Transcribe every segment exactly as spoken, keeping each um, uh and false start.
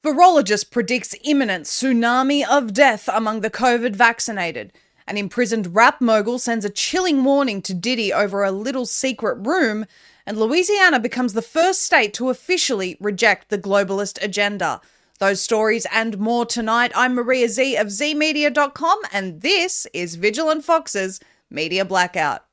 Virologist predicts imminent tsunami of death among the COVID vaccinated. An imprisoned rap mogul sends a chilling warning to Diddy over a little secret room. And Louisiana becomes the first state to officially reject the globalist agenda. Those stories and more tonight. I'm Maria Z of Z Media dot com, and this is Vigilant Fox's Media Blackout.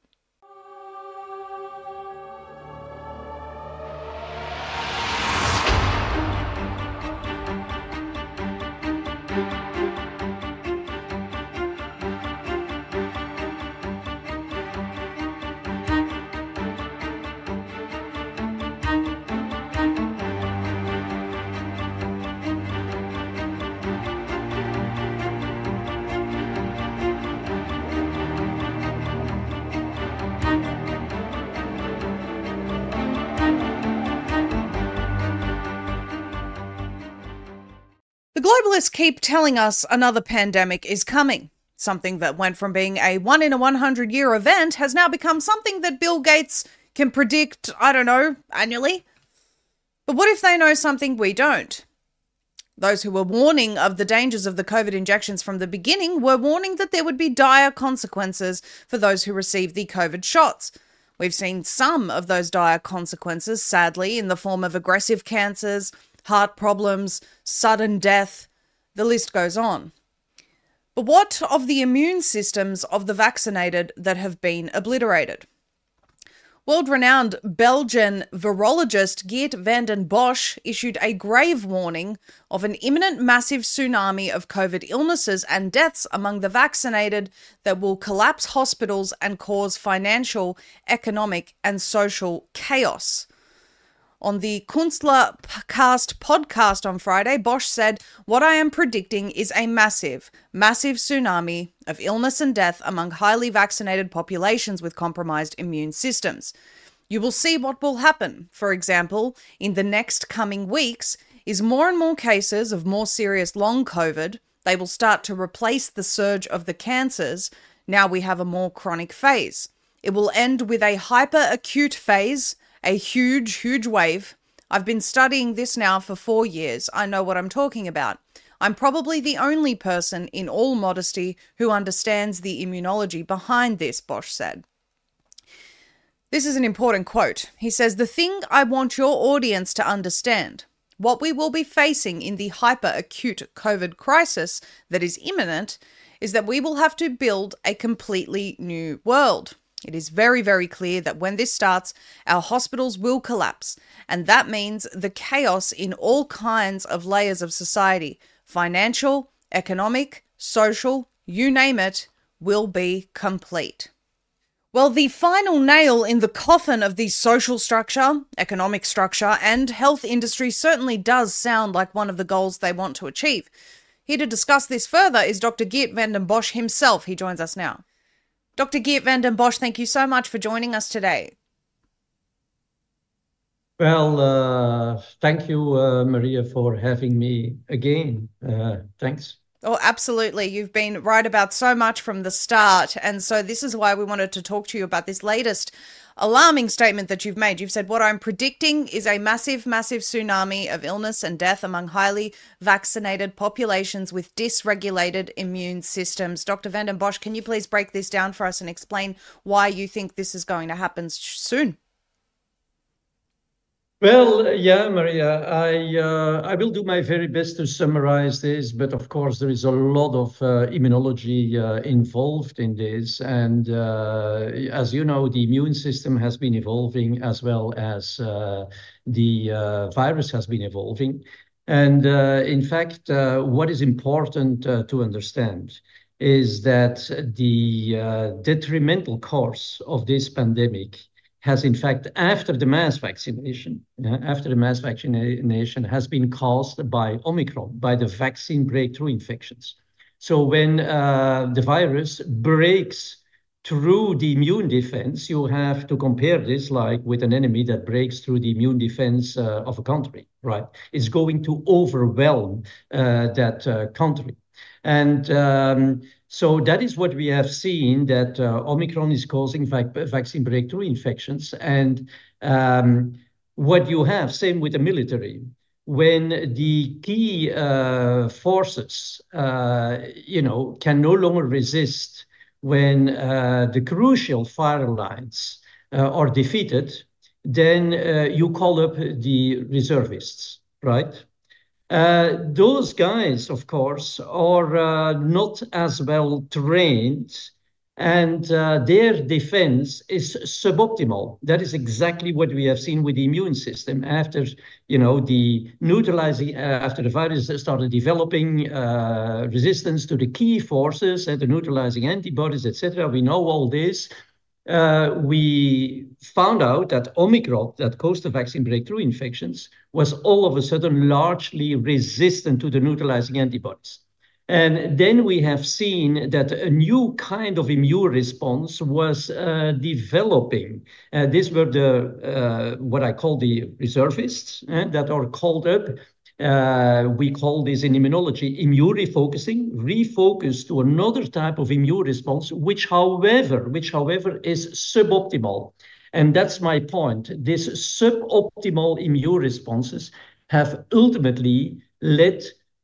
The globalists keep telling us another pandemic is coming. Something that went from being a one in a one hundred year event has now become something that Bill Gates can predict, I don't know, annually. But what if they know something we don't? Those who were warning of the dangers of the COVID injections from the beginning were warning that there would be dire consequences for those who received the COVID shots. We've seen some of those dire consequences, sadly, in the form of aggressive cancers, heart problems, sudden death, the list goes on. But what of the immune systems of the vaccinated that have been obliterated? World-renowned Belgian virologist Geert van den Bosch issued a grave warning of an imminent massive tsunami of COVID illnesses and deaths among the vaccinated that will collapse hospitals and cause financial, economic, and social chaos. On the Kunstlercast podcast on Friday, Bosch said, "What I am predicting is a massive, massive tsunami of illness and death among highly vaccinated populations with compromised immune systems. You will see what will happen, for example, in the next coming weeks, is more and more cases of more serious long COVID. They will start to replace the surge of the cancers. Now we have a more chronic phase. It will end with a hyper-acute phase, a huge, huge wave. I've been studying this now for four years. I know what I'm talking about. I'm probably the only person, in all modesty, who understands the immunology behind this," Bosch said. This is an important quote. He says, "The thing I want your audience to understand, what we will be facing in the hyper-acute COVID crisis that is imminent, is that we will have to build a completely new world. It is very, very clear that when this starts, our hospitals will collapse, and that means the chaos in all kinds of layers of society, financial, economic, social, you name it, will be complete." Well, the final nail in the coffin of the social structure, economic structure, and health industry certainly does sound like one of the goals they want to achieve. Here to discuss this further is Doctor Geert van den Bosch himself. He joins us now. Doctor Geert van den Bosch, thank you so much for joining us today. Well, uh, thank you, uh, Maria, for having me again. Uh, thanks. Oh, absolutely. You've been right about so much from the start. And so this is why we wanted to talk to you about this latest alarming statement that you've made. You've said, "What I'm predicting is a massive, massive tsunami of illness and death among highly vaccinated populations with dysregulated immune systems." Doctor van den Bosch, can you please break this down for us and explain why you think this is going to happen soon? Well, yeah, Maria, I uh, I will do my very best to summarize this, but of course there is a lot of uh, immunology uh, involved in this, and uh, as you know, the immune system has been evolving as well as uh, the uh, virus has been evolving, and uh, in fact, uh, what is important uh, to understand is that the uh, detrimental course of this pandemic has in fact, after the mass vaccination, uh, after the mass vaccination has been caused by Omicron, by the vaccine breakthrough infections. So when uh, the virus breaks through the immune defense, you have to compare this like with an enemy that breaks through the immune defense uh, of a country, right? It's going to overwhelm uh, that uh, country. And um, so that is what we have seen, that uh, Omicron is causing vac vaccine breakthrough infections. And um, what you have, same with the military, when the key uh, forces, uh, you know, can no longer resist, when uh, the crucial fire lines uh, are defeated, then uh, you call up the reservists, right? Uh, those guys, of course, are uh, not as well trained, and uh, their defense is suboptimal. That is exactly what we have seen with the immune system after, you know, the neutralizing, uh, after the virus started developing uh, resistance to the key forces and the neutralizing antibodies, et cetera. We know all this. Uh, we found out that Omicron, that caused the vaccine breakthrough infections, was all of a sudden largely resistant to the neutralizing antibodies. And then we have seen that a new kind of immune response was uh, developing. Uh, these were the uh, what I call the reservists uh, that are called up. Uh, we call this in immunology immune refocusing, refocus to another type of immune response, which, however, which, however, is suboptimal. And that's my point. These suboptimal immune responses have ultimately led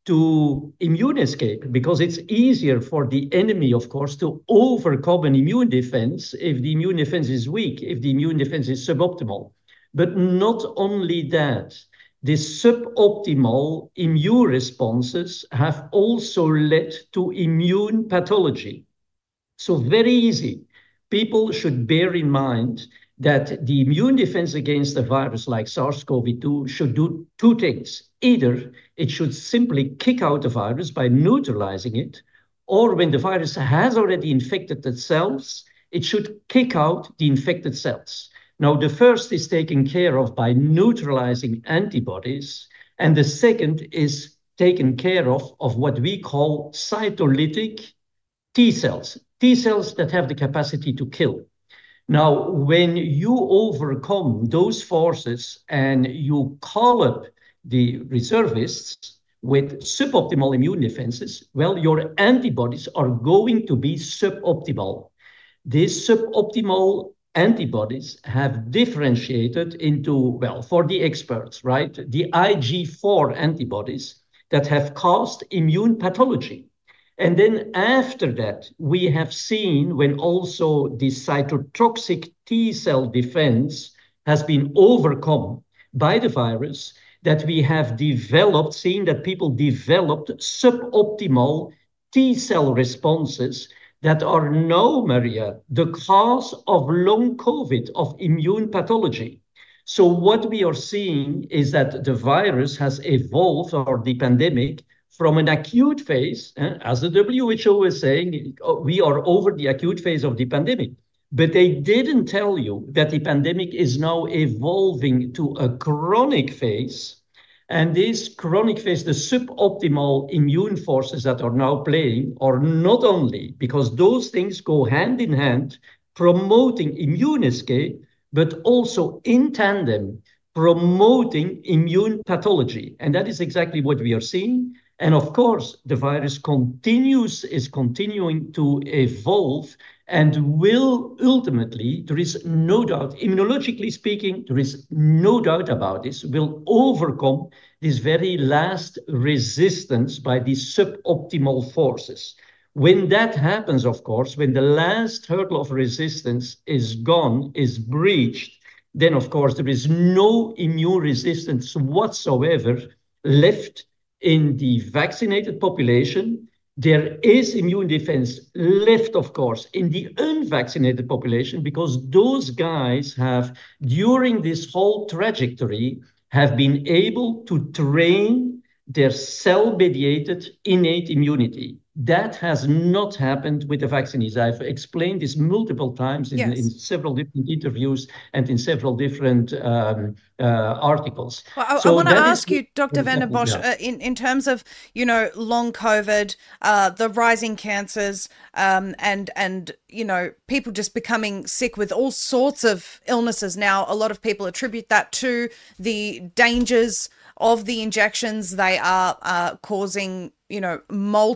to immune escape, because it's easier for the enemy, of course, to overcome an immune defense if the immune defense is weak, if the immune defense is suboptimal. But not only that, these suboptimal immune responses have also led to immune pathology. So very easy. People should bear in mind that the immune defense against a virus like SARS-C o V two should do two things. Either it should simply kick out the virus by neutralizing it, or when the virus has already infected the cells, it should kick out the infected cells. Now, the first is taken care of by neutralizing antibodies, and the second is taken care of of what we call cytolytic T cells, T cells that have the capacity to kill. Now, when you overcome those forces and you call up the reservists with suboptimal immune defenses, well, your antibodies are going to be suboptimal. These suboptimal antibodies have differentiated into, well, for the experts, right, the I G four antibodies that have caused immune pathology. And then after that, we have seen when also the cytotoxic T cell defense has been overcome by the virus, that we have developed, seen that people developed suboptimal T cell responses that are now, Maria, the cause of long COVID, of immune pathology. So what we are seeing is that the virus has evolved, or the pandemic, from an acute phase, eh, as the W H O is saying, we are over the acute phase of the pandemic. But they didn't tell you that the pandemic is now evolving to a chronic phase. And this chronic phase, the suboptimal immune forces that are now playing, are not only, because those things go hand in hand, promoting immune escape, but also in tandem, promoting immune pathology. And that is exactly what we are seeing. And of course, the virus continues, is continuing to evolve, and will ultimately, there is no doubt, immunologically speaking, there is no doubt about this, will overcome this very last resistance by these suboptimal forces. When that happens, of course, when the last hurdle of resistance is gone, is breached, then of course there is no immune resistance whatsoever left in the vaccinated population. There is immune defense left, of course, in the unvaccinated population, because those guys have, during this whole trajectory, have been able to train their cell-mediated innate immunity. That has not happened with the vaccines. I've explained this multiple times in, yes. in several different interviews and in several different um, uh, articles. Well, I, so I want to ask is, you, Doctor Van der Bosch, yeah. uh, in, in terms of, you know, long COVID, uh, the rising cancers, um, and, and, you know, people just becoming sick with all sorts of illnesses. Now, a lot of people attribute that to the dangers of the injections. They are uh, causing, you know,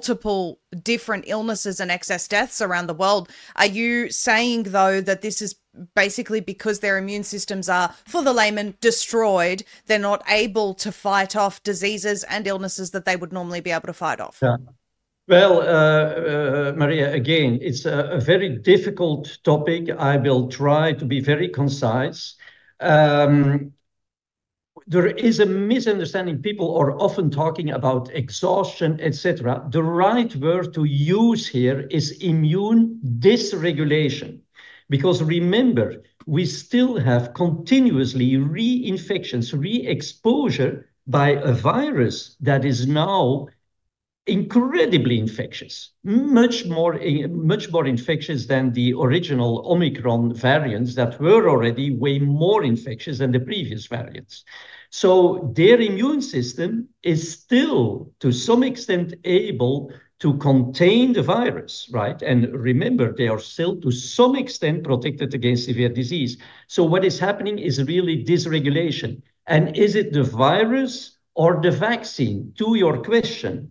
multiple different illnesses and excess deaths around the world. Are you saying, though, that this is basically because their immune systems are, for the layman, destroyed, they're not able to fight off diseases and illnesses that they would normally be able to fight off. Yeah. Well, uh, uh, Maria, again, it's a, a very difficult topic. I will try to be very concise. Um, there is a misunderstanding. People are often talking about exhaustion, et cetera. The right word to use here is immune dysregulation. Because remember, we still have continuously reinfections, re-exposure by a virus that is now incredibly infectious, much more, much more infectious than the original Omicron variants that were already way more infectious than the previous variants. So their immune system is still, to some extent, able to contain the virus, right? And remember, they are still, to some extent, protected against severe disease. So what is happening is really dysregulation. And is it the virus or the vaccine? To your question,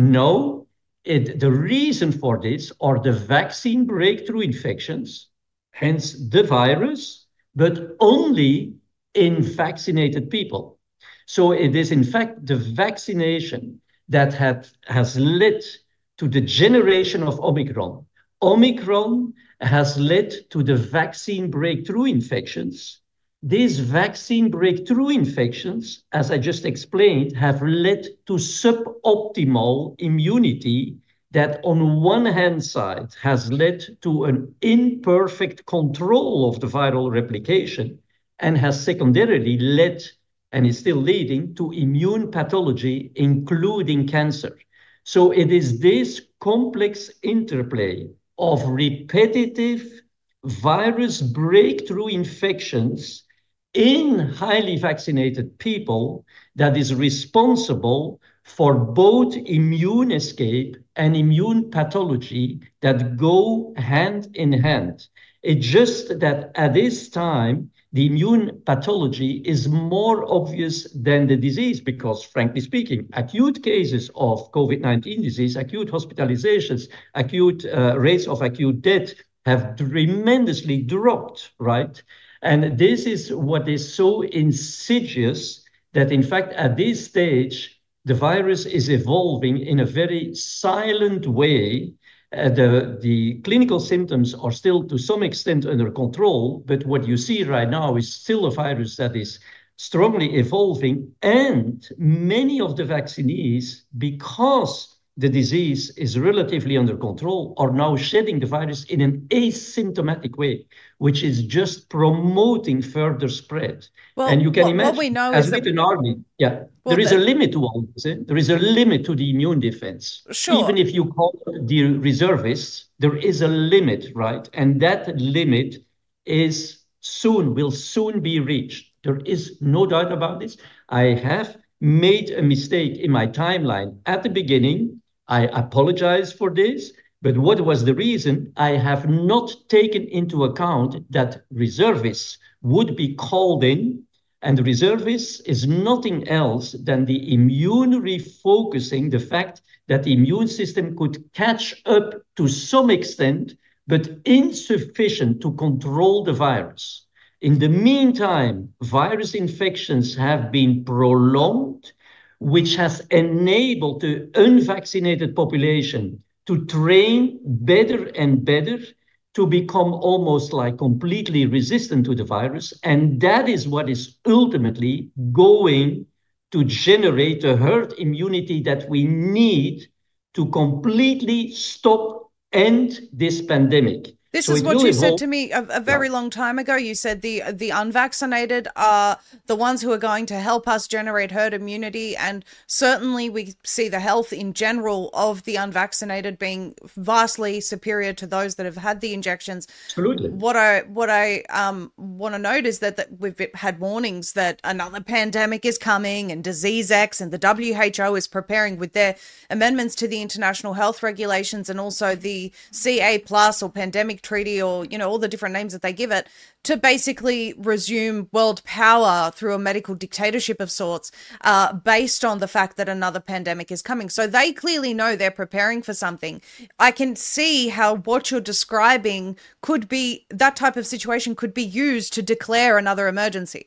no, it, the reason for this are the vaccine breakthrough infections, hence the virus, but only in vaccinated people. So it is, in fact, the vaccination that had, has led to the generation of Omicron. Omicron has led to the vaccine breakthrough infections. These vaccine breakthrough infections, as I just explained, have led to suboptimal immunity that on one hand side has led to an imperfect control of the viral replication and has secondarily led, and is still leading, to immune pathology, including cancer. So it is this complex interplay of repetitive virus breakthrough infections in highly vaccinated people that is responsible for both immune escape and immune pathology that go hand in hand. It's just that at this time, the immune pathology is more obvious than the disease because, frankly speaking, acute cases of COVID nineteen disease, acute hospitalizations, acute uh, rates of acute death have tremendously dropped, right? And this is what is so insidious that, in fact, at this stage, the virus is evolving in a very silent way. Uh, the, the clinical symptoms are still to some extent under control, but what you see right now is still a virus that is strongly evolving, and many of the vaccinees, because the disease is relatively under control, are now shedding the virus in an asymptomatic way, which is just promoting further spread. Well, and you can what, imagine, what we know as is with that, an army, yeah, well, there is the, a limit to all this. Eh? There is a limit to the immune defense. Sure. Even if you call the reservists, there is a limit, right? And that limit is soon, will soon be reached. There is no doubt about this. I have made a mistake in my timeline at the beginning. I apologize for this, but what was the reason? I have not taken into account that reservists would be called in, and the reservists is nothing else than the immune refocusing, the fact that the immune system could catch up to some extent, but insufficient to control the virus. In the meantime, virus infections have been prolonged, which has enabled the unvaccinated population to train better and better to become almost like completely resistant to the virus. And that is what is ultimately going to generate the herd immunity that we need to completely stop, end this pandemic. This so is what you evolve. said to me a, a very long time ago. You said the the unvaccinated are the ones who are going to help us generate herd immunity. And certainly we see the health in general of the unvaccinated being vastly superior to those that have had the injections. Absolutely. What I what I um, want to note is that, that we've had warnings that another pandemic is coming and Disease X, and the W H O is preparing with their amendments to the international health regulations and also the C A plus or pandemic Atlantic Treaty, or, you know, all the different names that they give it, to basically resume world power through a medical dictatorship of sorts, uh, based on the fact that another pandemic is coming. So they clearly know they're preparing for something. I can see how what you're describing could be, that type of situation could be used to declare another emergency.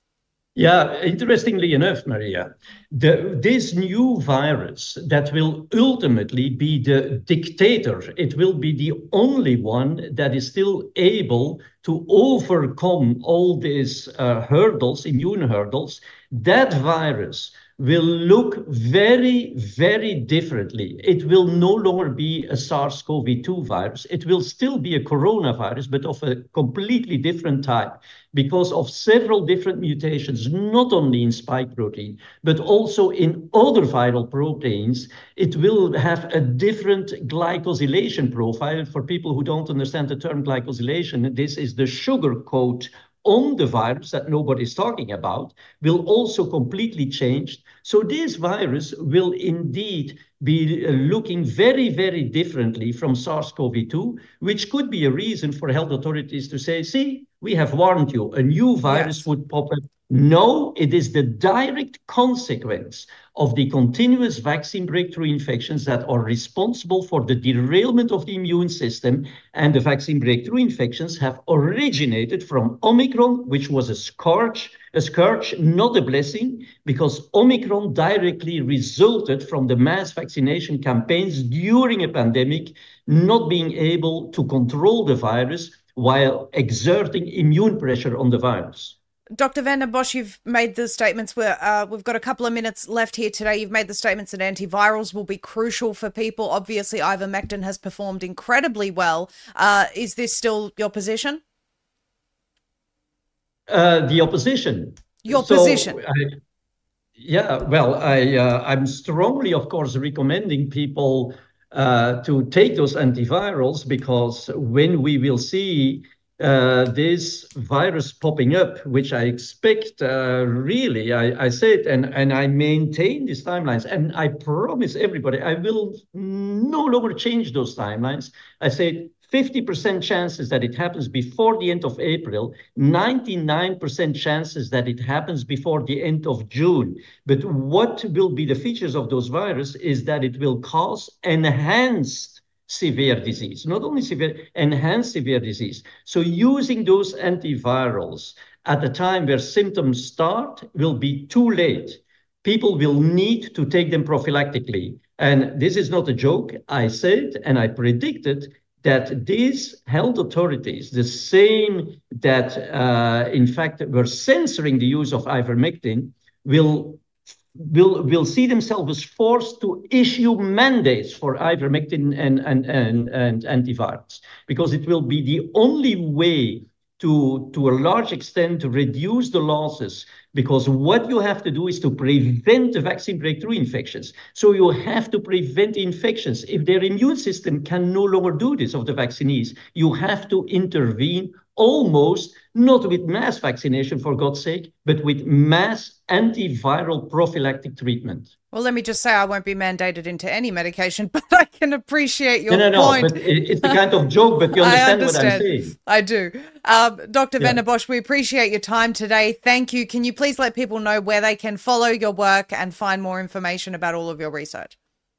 Yeah, interestingly enough, Maria, the, this new virus that will ultimately be the dictator, it will be the only one that is still able to overcome all these uh, hurdles, immune hurdles. That virus will look very, very differently. It will no longer be a SARS CoV two virus. It will still be a coronavirus, but of a completely different type, because of several different mutations, not only in spike protein, but also in other viral proteins. It will have a different glycosylation profile. For people who don't understand the term glycosylation, this is the sugar coat on the virus that nobody's talking about, will also completely change. So this virus will indeed be looking very, very differently from SARS CoV two, which could be a reason for health authorities to say, see, we have warned you, a new virus yes. would pop up. No, it is the direct consequence of the continuous vaccine breakthrough infections that are responsible for the derailment of the immune system. And the vaccine breakthrough infections have originated from Omicron, which was a scourge, a scourge, not a blessing, because Omicron directly resulted from the mass vaccination campaigns during a pandemic, not being able to control the virus while exerting immune pressure on the virus. Doctor van den Bosch, you've made the statements where uh, we've got a couple of minutes left here today. You've made the statements that antivirals will be crucial for people. Obviously, ivermectin has performed incredibly well. Uh, is this still your position? Uh, the opposition. Your so position. I, yeah, well, I, uh, I'm strongly, of course, recommending people uh, to take those antivirals, because when we will see Uh, this virus popping up, which I expect, uh, really, I, I said, and, and I maintain these timelines, and I promise everybody, I will no longer change those timelines. I said fifty percent chances that it happens before the end of April, ninety-nine percent chances that it happens before the end of June. But what will be the features of those viruses is that it will cause enhanced severe disease, not only severe, enhanced severe disease. So using those antivirals at the time where symptoms start will be too late. People will need to take them prophylactically. And this is not a joke. I said, and I predicted that these health authorities, the same that uh, in fact were censoring the use of ivermectin, will will will see themselves forced to issue mandates for ivermectin and, and, and, and antivirals, because it will be the only way to, to a large extent to reduce the losses, because what you have to do is to prevent the vaccine breakthrough infections. So you have to prevent infections. If their immune system can no longer do this, of the vaccinees, you have to intervene almost, not with mass vaccination, for God's sake, but with mass antiviral prophylactic treatment. Well, let me just say I won't be mandated into any medication, but I can appreciate your no, no, point. No, but it's a kind of joke, but you understand, understand. what I'm saying. I do. Um, Doctor Yeah. van den Bosch, we appreciate your time today. Thank you. Can you please let people know where they can follow your work and find more information about all of your research?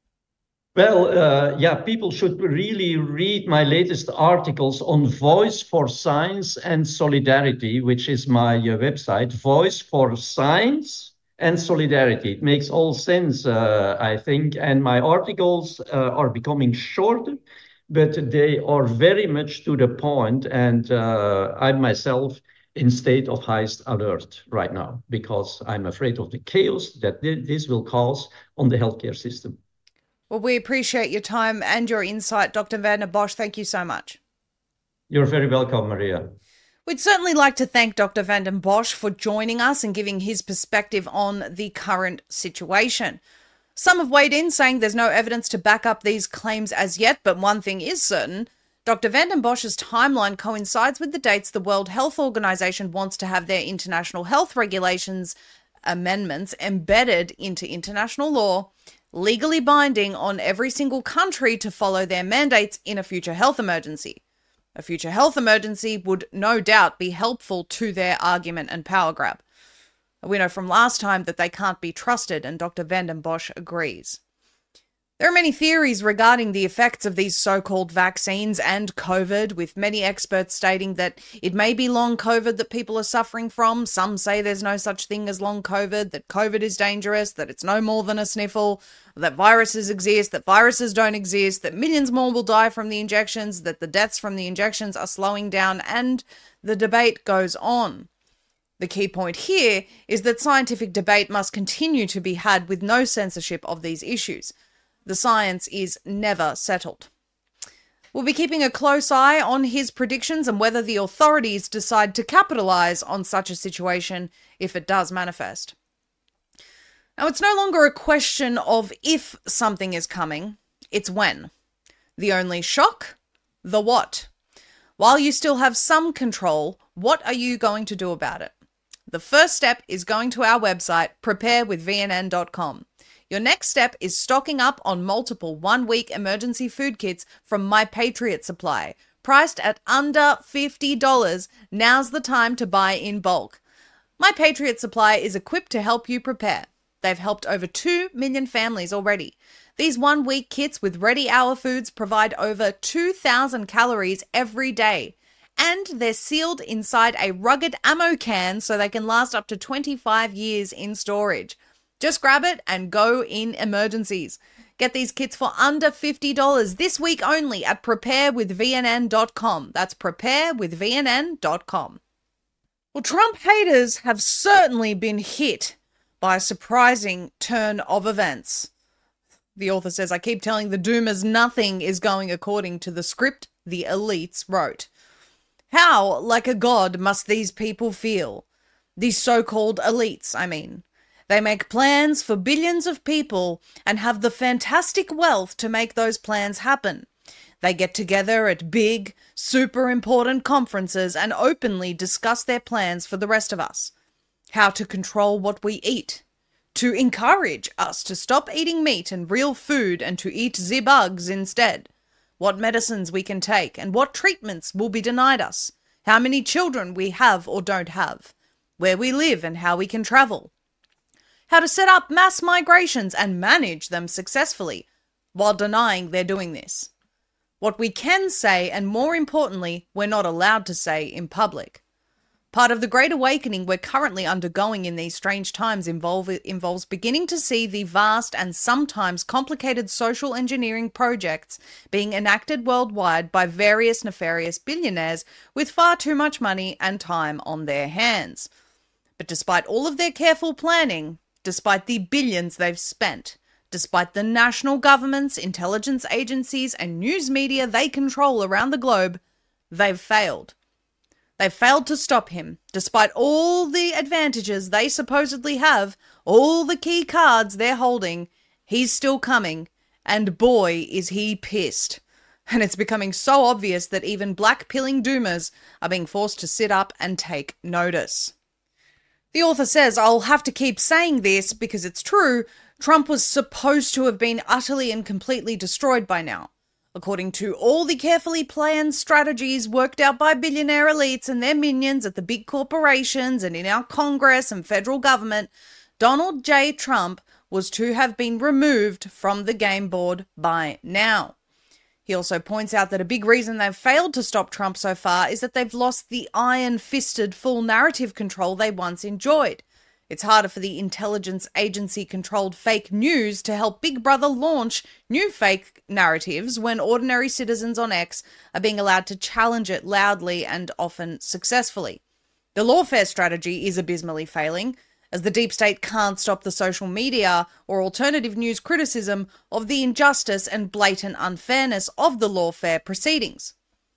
Well, uh, yeah, people should really read my latest articles on Voice for Science and Solidarity, which is my uh, website, Voice for Science and Solidarity. It makes all sense, uh, I think, and my articles uh, are becoming shorter, but they are very much to the point, and uh, I myself in state of highest alert right now, because I'm afraid of the chaos that th- this will cause on the healthcare system. Well, we appreciate your time and your insight, Doctor van den Bosch. Thank you so much. You're very welcome, Maria. We'd certainly like to thank Doctor van den Bosch for joining us and giving his perspective on the current situation. Some have weighed in saying there's no evidence to back up these claims as yet, but one thing is certain. Doctor van den Bosch's timeline coincides with the dates the World Health Organization wants to have their international health regulations amendments embedded into international law, legally binding on every single country to follow their mandates in a future health emergency. A future health emergency would no doubt be helpful to their argument and power grab. We know from last time that they can't be trusted, and Doctor Vanden Bossche agrees. There are many theories regarding the effects of these so-called vaccines and COVID, with many experts stating that it may be long COVID that people are suffering from. Some say there's no such thing as long COVID, that COVID is dangerous, that it's no more than a sniffle, that viruses exist, that viruses don't exist, that millions more will die from the injections, that the deaths from the injections are slowing down, and the debate goes on. The key point here is that scientific debate must continue to be had with no censorship of these issues. The science is never settled. We'll be keeping a close eye on his predictions and whether the authorities decide to capitalize on such a situation if it does manifest. Now, it's no longer a question of if something is coming, it's when. The only shock? The what. While you still have some control, what are you going to do about it? The first step is going to our website, prepare with v n n dot com. Your next step is stocking up on multiple one-week emergency food kits from My Patriot Supply. Priced at under fifty dollars, now's the time to buy in bulk. My Patriot Supply is equipped to help you prepare. They've helped over two million families already. These one-week kits with ready-hour foods provide over two thousand calories every day. And they're sealed inside a rugged ammo can so they can last up to twenty-five years in storage. Just grab it and go in emergencies. Get these kits for under fifty dollars this week only at prepare with v n n dot com. That's prepare with v n n dot com. Well, Trump haters have certainly been hit by a surprising turn of events. The author says, I keep telling the doomers nothing is going according to the script the elites wrote. How like a god must these people feel? These so-called elites, I mean. They make plans for billions of people and have the fantastic wealth to make those plans happen. They get together at big, super important conferences and openly discuss their plans for the rest of us. How to control what we eat. To encourage us to stop eating meat and real food and to eat the bugs instead. What medicines we can take and what treatments will be denied us. How many children we have or don't have. Where we live and how we can travel. How to set up mass migrations and manage them successfully while denying they're doing this. What we can say, and more importantly, we're not allowed to say in public. Part of the Great Awakening we're currently undergoing in these strange times involve, involves beginning to see the vast and sometimes complicated social engineering projects being enacted worldwide by various nefarious billionaires with far too much money and time on their hands. But despite all of their careful planning, despite the billions they've spent, despite the national governments, intelligence agencies, and news media they control around the globe, they've failed. They've failed to stop him, despite all the advantages they supposedly have, all the key cards they're holding. He's still coming, and boy, is he pissed. And it's becoming so obvious that even black-pilling doomers are being forced to sit up and take notice. The author says, I'll have to keep saying this because it's true, Trump was supposed to have been utterly and completely destroyed by now. According to all the carefully planned strategies worked out by billionaire elites and their minions at the big corporations and in our Congress and federal government, Donald J. Trump was to have been removed from the game board by now. He also points out that a big reason they've failed to stop Trump so far is that they've lost the iron-fisted full narrative control they once enjoyed. It's harder for the intelligence agency-controlled fake news to help Big Brother launch new fake narratives when ordinary citizens on X are being allowed to challenge it loudly and often successfully. The lawfare strategy is abysmally failing, as the deep state can't stop the social media or alternative news criticism of the injustice and blatant unfairness of the lawfare proceedings.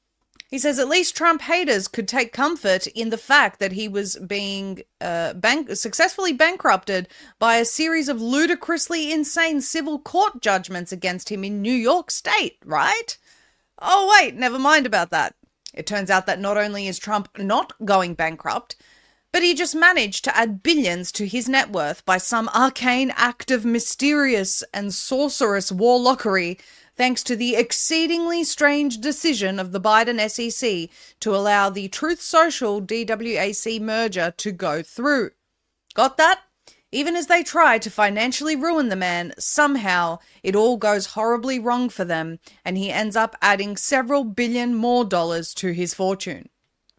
He says at least Trump haters could take comfort in the fact that he was being uh, bank- successfully bankrupted by a series of ludicrously insane civil court judgments against him in New York State, right? Oh, wait, never mind about that. It turns out that not only is Trump not going bankrupt, but he just managed to add billions to his net worth by some arcane act of mysterious and sorcerous warlockery thanks to the exceedingly strange decision of the Biden S E C to allow the Truth Social D W A C merger to go through. Got that? Even as they try to financially ruin the man, somehow it all goes horribly wrong for them, and he ends up adding several billion more dollars to his fortune.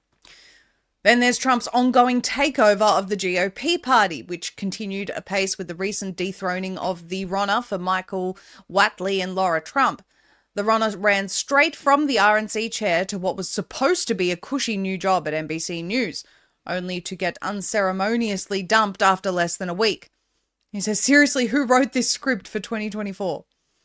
Then there's Trump's ongoing takeover of the G O P party, which continued apace with the recent dethroning of the runner for Michael Whatley and Laura Trump. The runner ran straight from the R N C chair to what was supposed to be a cushy new job at N B C News, only to get unceremoniously dumped after less than a week. He says, seriously, who wrote this script for twenty twenty-four?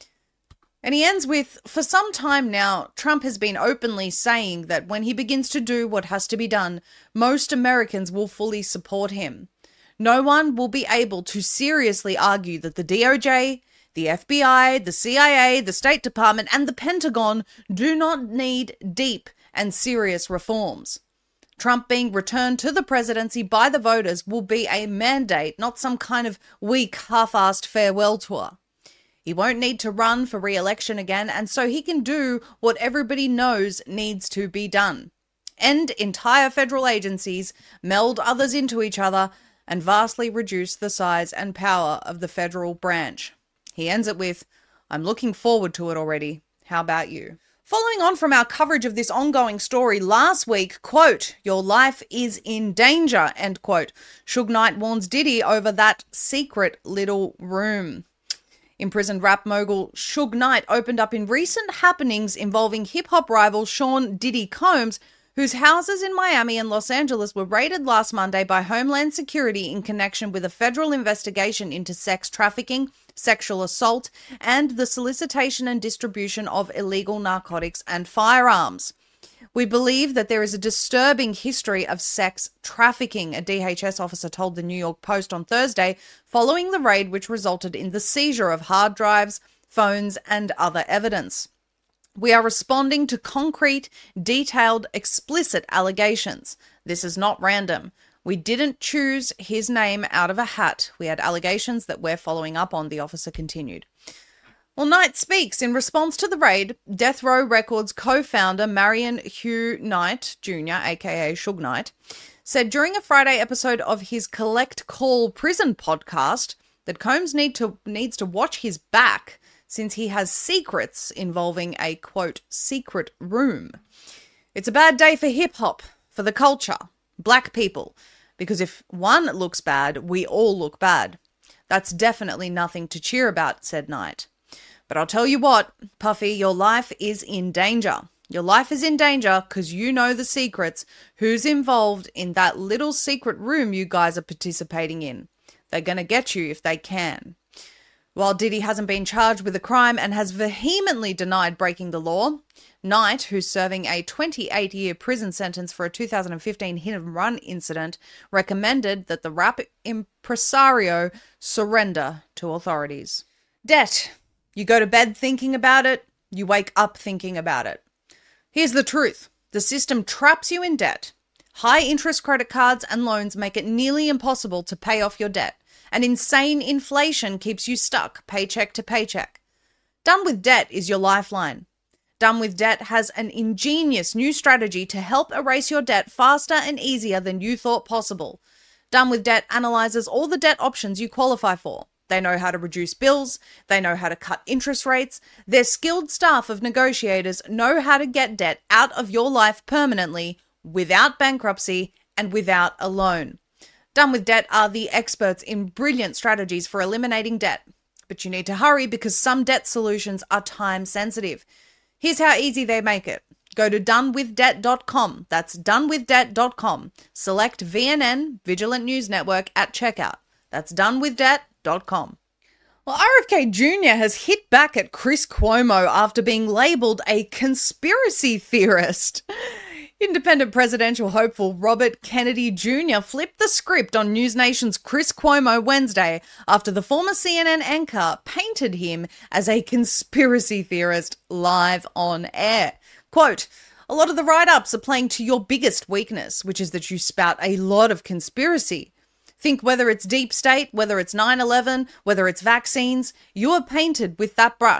And he ends with, for some time now, Trump has been openly saying that when he begins to do what has to be done, most Americans will fully support him. No one will be able to seriously argue that the D O J, the F B I, the C I A, the State Department, and the Pentagon do not need deep and serious reforms. Trump being returned to the presidency by the voters will be a mandate, not some kind of weak, half-assed farewell tour. He won't need to run for re-election again, and so he can do what everybody knows needs to be done. End entire federal agencies, meld others into each other, and vastly reduce the size and power of the federal branch. He ends it with, I'm looking forward to it already. How about you? Following on from our coverage of this ongoing story last week, quote, your life is in danger, end quote. Suge Knight warns Diddy over that secret little room. Imprisoned rap mogul Suge Knight opened up in recent happenings involving hip-hop rival Sean Diddy Combs, whose houses in Miami and Los Angeles were raided last Monday by Homeland Security in connection with a federal investigation into sex trafficking, sexual assault, and the solicitation and distribution of illegal narcotics and firearms. We believe that there is a disturbing history of sex trafficking, a D H S officer told the New York Post on Thursday, following the raid which resulted in the seizure of hard drives, phones, and other evidence. We are responding to concrete, detailed, explicit allegations. This is not random. We didn't choose his name out of a hat. We had allegations that we're following up on, the officer continued. Well, Knight speaks. In response to the raid, Death Row Records co-founder Marion Hugh Knight, Junior, aka Suge Knight, said during a Friday episode of his Collect Call Prison podcast that Combs need to, needs to watch his back since he has secrets involving a, quote, secret room. It's a bad day for hip-hop, for the culture, black people, because if one looks bad, we all look bad. That's definitely nothing to cheer about, said Knight. But I'll tell you what, Puffy, your life is in danger. Your life is in danger because you know the secrets, who's involved in that little secret room you guys are participating in. They're going to get you if they can. While Diddy hasn't been charged with a crime and has vehemently denied breaking the law, Knight, who's serving a twenty-eight year prison sentence for a two thousand fifteen hit-and-run incident, recommended that the rap impresario surrender to authorities. Debt. You go to bed thinking about it, you wake up thinking about it. Here's the truth. The system traps you in debt. High-interest credit cards and loans make it nearly impossible to pay off your debt, and insane inflation keeps you stuck paycheck to paycheck. Done with Debt is your lifeline. Done with Debt has an ingenious new strategy to help erase your debt faster and easier than you thought possible. Done with Debt analyzes all the debt options you qualify for. They know how to reduce bills. They know how to cut interest rates. Their skilled staff of negotiators know how to get debt out of your life permanently, without bankruptcy and without a loan. Done with Debt are the experts in brilliant strategies for eliminating debt. But you need to hurry because some debt solutions are time sensitive. Here's how easy they make it. Go to done with debt dot com. That's done with debt dot com. Select V N N, Vigilant News Network, at checkout. That's done with debt dot com. Well, R F K Junior has hit back at Chris Cuomo after being labelled a conspiracy theorist. Independent presidential hopeful Robert Kennedy Junior flipped the script on News Nation's Chris Cuomo Wednesday after the former C N N anchor painted him as a conspiracy theorist live on air. Quote, a lot of the write-ups are playing to your biggest weakness, which is that you spout a lot of conspiracy. Think whether it's deep state, whether it's nine eleven, whether it's vaccines, you are painted with that brush.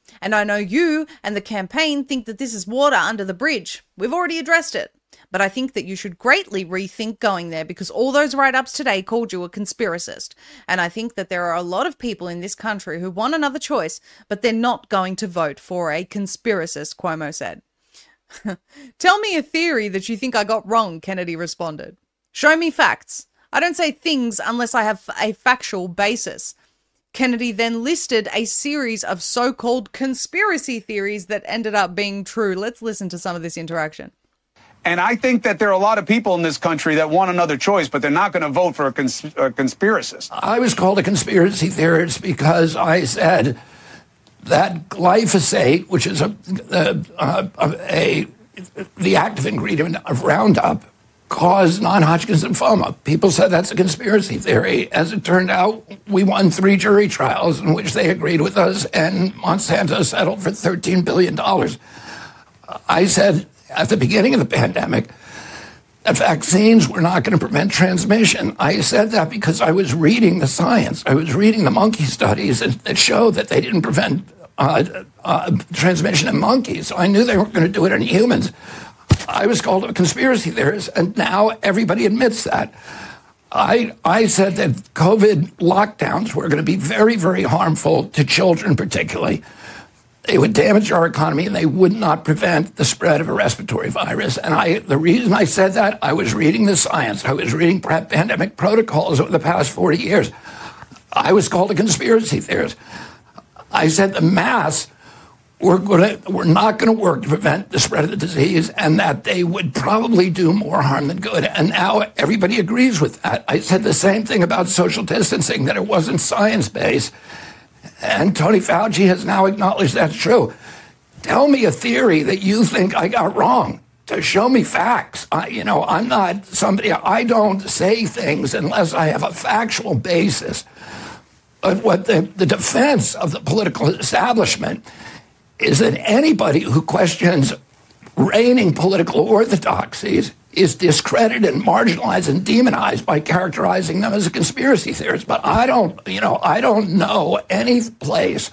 And I know you and the campaign think that this is water under the bridge. We've already addressed it. But I think that you should greatly rethink going there because all those write-ups today called you a conspiracist. And I think that there are a lot of people in this country who want another choice, but they're not going to vote for a conspiracist, Cuomo said. Tell me a theory that you think I got wrong, Kennedy responded. Show me facts. I don't say things unless I have a factual basis. Kennedy then listed a series of so-called conspiracy theories that ended up being true. Let's listen to some of this interaction. And I think that there are a lot of people in this country that want another choice, but they're not going to vote for a, cons- a conspiracist. I was called a conspiracy theorist because I said that glyphosate, which is a, a, a, a the active ingredient of Roundup, caused non-Hodgkin's lymphoma. People said that's a conspiracy theory. As it turned out, we won three jury trials in which they agreed with us, and Monsanto settled for thirteen billion dollars. I said at the beginning of the pandemic that vaccines were not going to prevent transmission. I said that because I was reading the science. I was reading the monkey studies that, that showed that they didn't prevent uh, uh, transmission in monkeys. So I knew they weren't going to do it in humans. I was called a conspiracy theorist, and now everybody admits that. I I said that COVID lockdowns were going to be very, very harmful to children particularly. They would damage our economy, and they would not prevent the spread of a respiratory virus. And I, the reason I said that, I was reading the science. I was reading pandemic protocols over the past forty years. I was called a conspiracy theorist. I said the masks were, gonna, were not going to work to prevent the spread of the disease, and that they would probably do more harm than good. And now everybody agrees with that. I said the same thing about social distancing, that it wasn't science-based. And Tony Fauci has now acknowledged that's true. Tell me a theory that you think I got wrong. To show me facts. I, you know, I'm not somebody, I don't say things unless I have a factual basis. But what the, the defense of the political establishment is that anybody who questions reigning political orthodoxies is discredited and marginalized and demonized by characterizing them as a conspiracy theorist. But I don't, you know, I don't know any place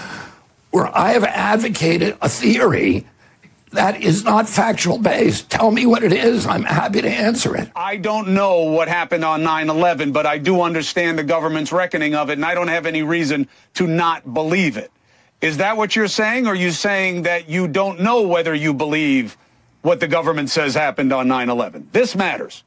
where I have advocated a theory that is not factual based. Tell me what it is. I'm happy to answer it. I don't know what happened on nine eleven, but I do understand the government's reckoning of it, and I don't have any reason to not believe it. Is that what you're saying? Or are you saying that you don't know whether you believe what the government says happened on nine eleven? This matters.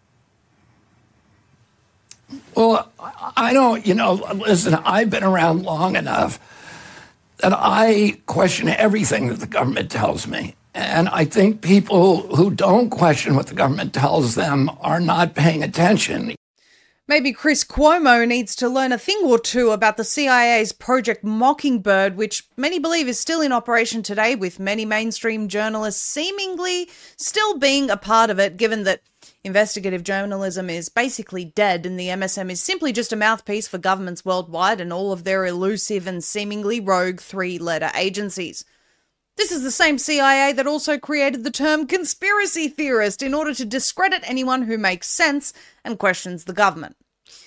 Well, I don't, you know, listen, I've been around long enough that I question everything that the government tells me. And I think people who don't question what the government tells them are not paying attention. Maybe Chris Cuomo needs to learn a thing or two about the C I A's Project Mockingbird, which many believe is still in operation today, with many mainstream journalists seemingly still being a part of it, given that investigative journalism is basically dead and the M S M is simply just a mouthpiece for governments worldwide and all of their elusive and seemingly rogue three-letter agencies. This is the same C I A that also created the term conspiracy theorist in order to discredit anyone who makes sense and questions the government.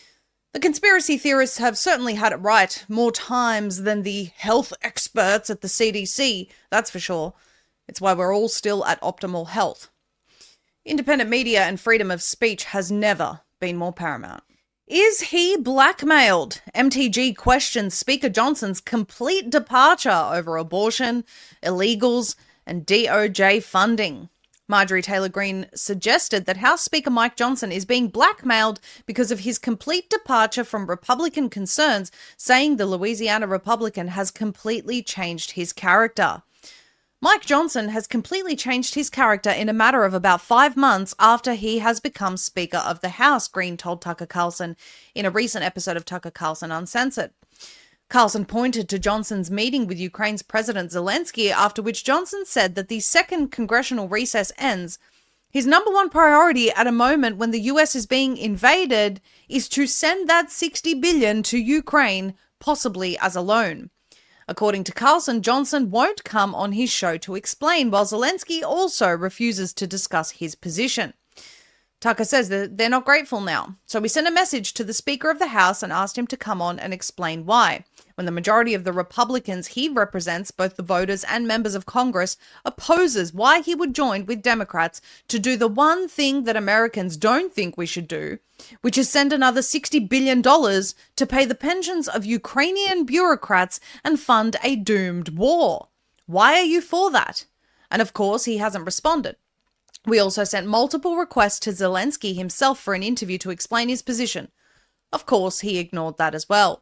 The conspiracy theorists have certainly had it right more times than the health experts at the C D C, that's for sure. It's why we're all still at optimal health. Independent media and freedom of speech has never been more paramount. Is he blackmailed? M T G questions Speaker Johnson's complete departure over abortion, illegals, and D O J funding. Marjorie Taylor Greene suggested that House Speaker Mike Johnson is being blackmailed because of his complete departure from Republican concerns, saying the Louisiana Republican has completely changed his character. Mike Johnson has completely changed his character in a matter of about five months after he has become Speaker of the House, Greene told Tucker Carlson in a recent episode of Tucker Carlson Uncensored. Carlson pointed to Johnson's meeting with Ukraine's President Zelensky, after which Johnson said that the second congressional recess ends. His number one priority at a moment when the U S is being invaded is to send that sixty billion dollars to Ukraine, possibly as a loan. According to Carlson, Johnson won't come on his show to explain, while Zelensky also refuses to discuss his position. Tucker says that they're not grateful now, so we sent a message to the Speaker of the House and asked him to come on and explain why. when the majority of the Republicans he represents, both the voters and members of Congress, opposes why he would join with Democrats to do the one thing that Americans don't think we should do, which is send another sixty billion dollars to pay the pensions of Ukrainian bureaucrats and fund a doomed war. Why are you for that? And of course, he hasn't responded. We also sent multiple requests to Zelensky himself for an interview to explain his position. Of course, he ignored that as well.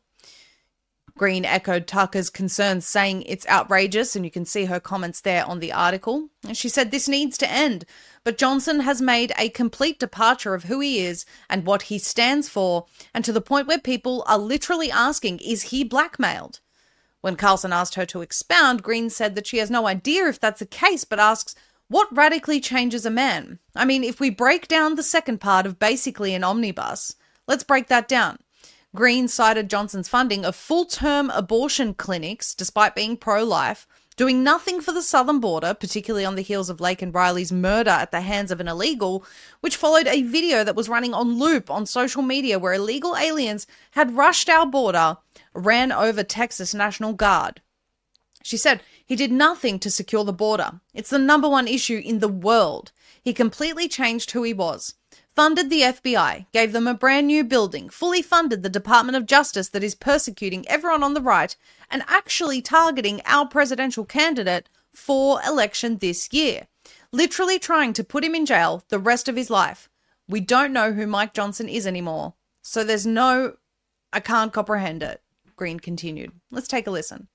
Green echoed Tucker's concerns, saying it's outrageous, and you can see her comments there on the article. She said this needs to end, but Johnson has made a complete departure of who he is and what he stands for, and to the point where people are literally asking, is he blackmailed? When Carlson asked her to expound, Green said that she has no idea if that's the case, but asks, what radically changes a man? I mean, if we break down the second part of basically an omnibus, let's break that down. Green cited Johnson's funding of full-term abortion clinics, despite being pro-life, doing nothing for the southern border, particularly on the heels of Laken Riley's murder at the hands of an illegal, which followed a video that was running on loop on social media where illegal aliens had rushed our border, ran over Texas National Guard. She said he did nothing to secure the border. It's the number one issue in the world. He completely changed who he was. Funded the F B I, gave them a brand new building, fully funded the Department of Justice that is persecuting everyone on the right, and actually targeting our presidential candidate for election this year. Literally trying to put him in jail the rest of his life. We don't know who Mike Johnson is anymore. So there's no, I can't comprehend it, Green continued. Let's take a listen.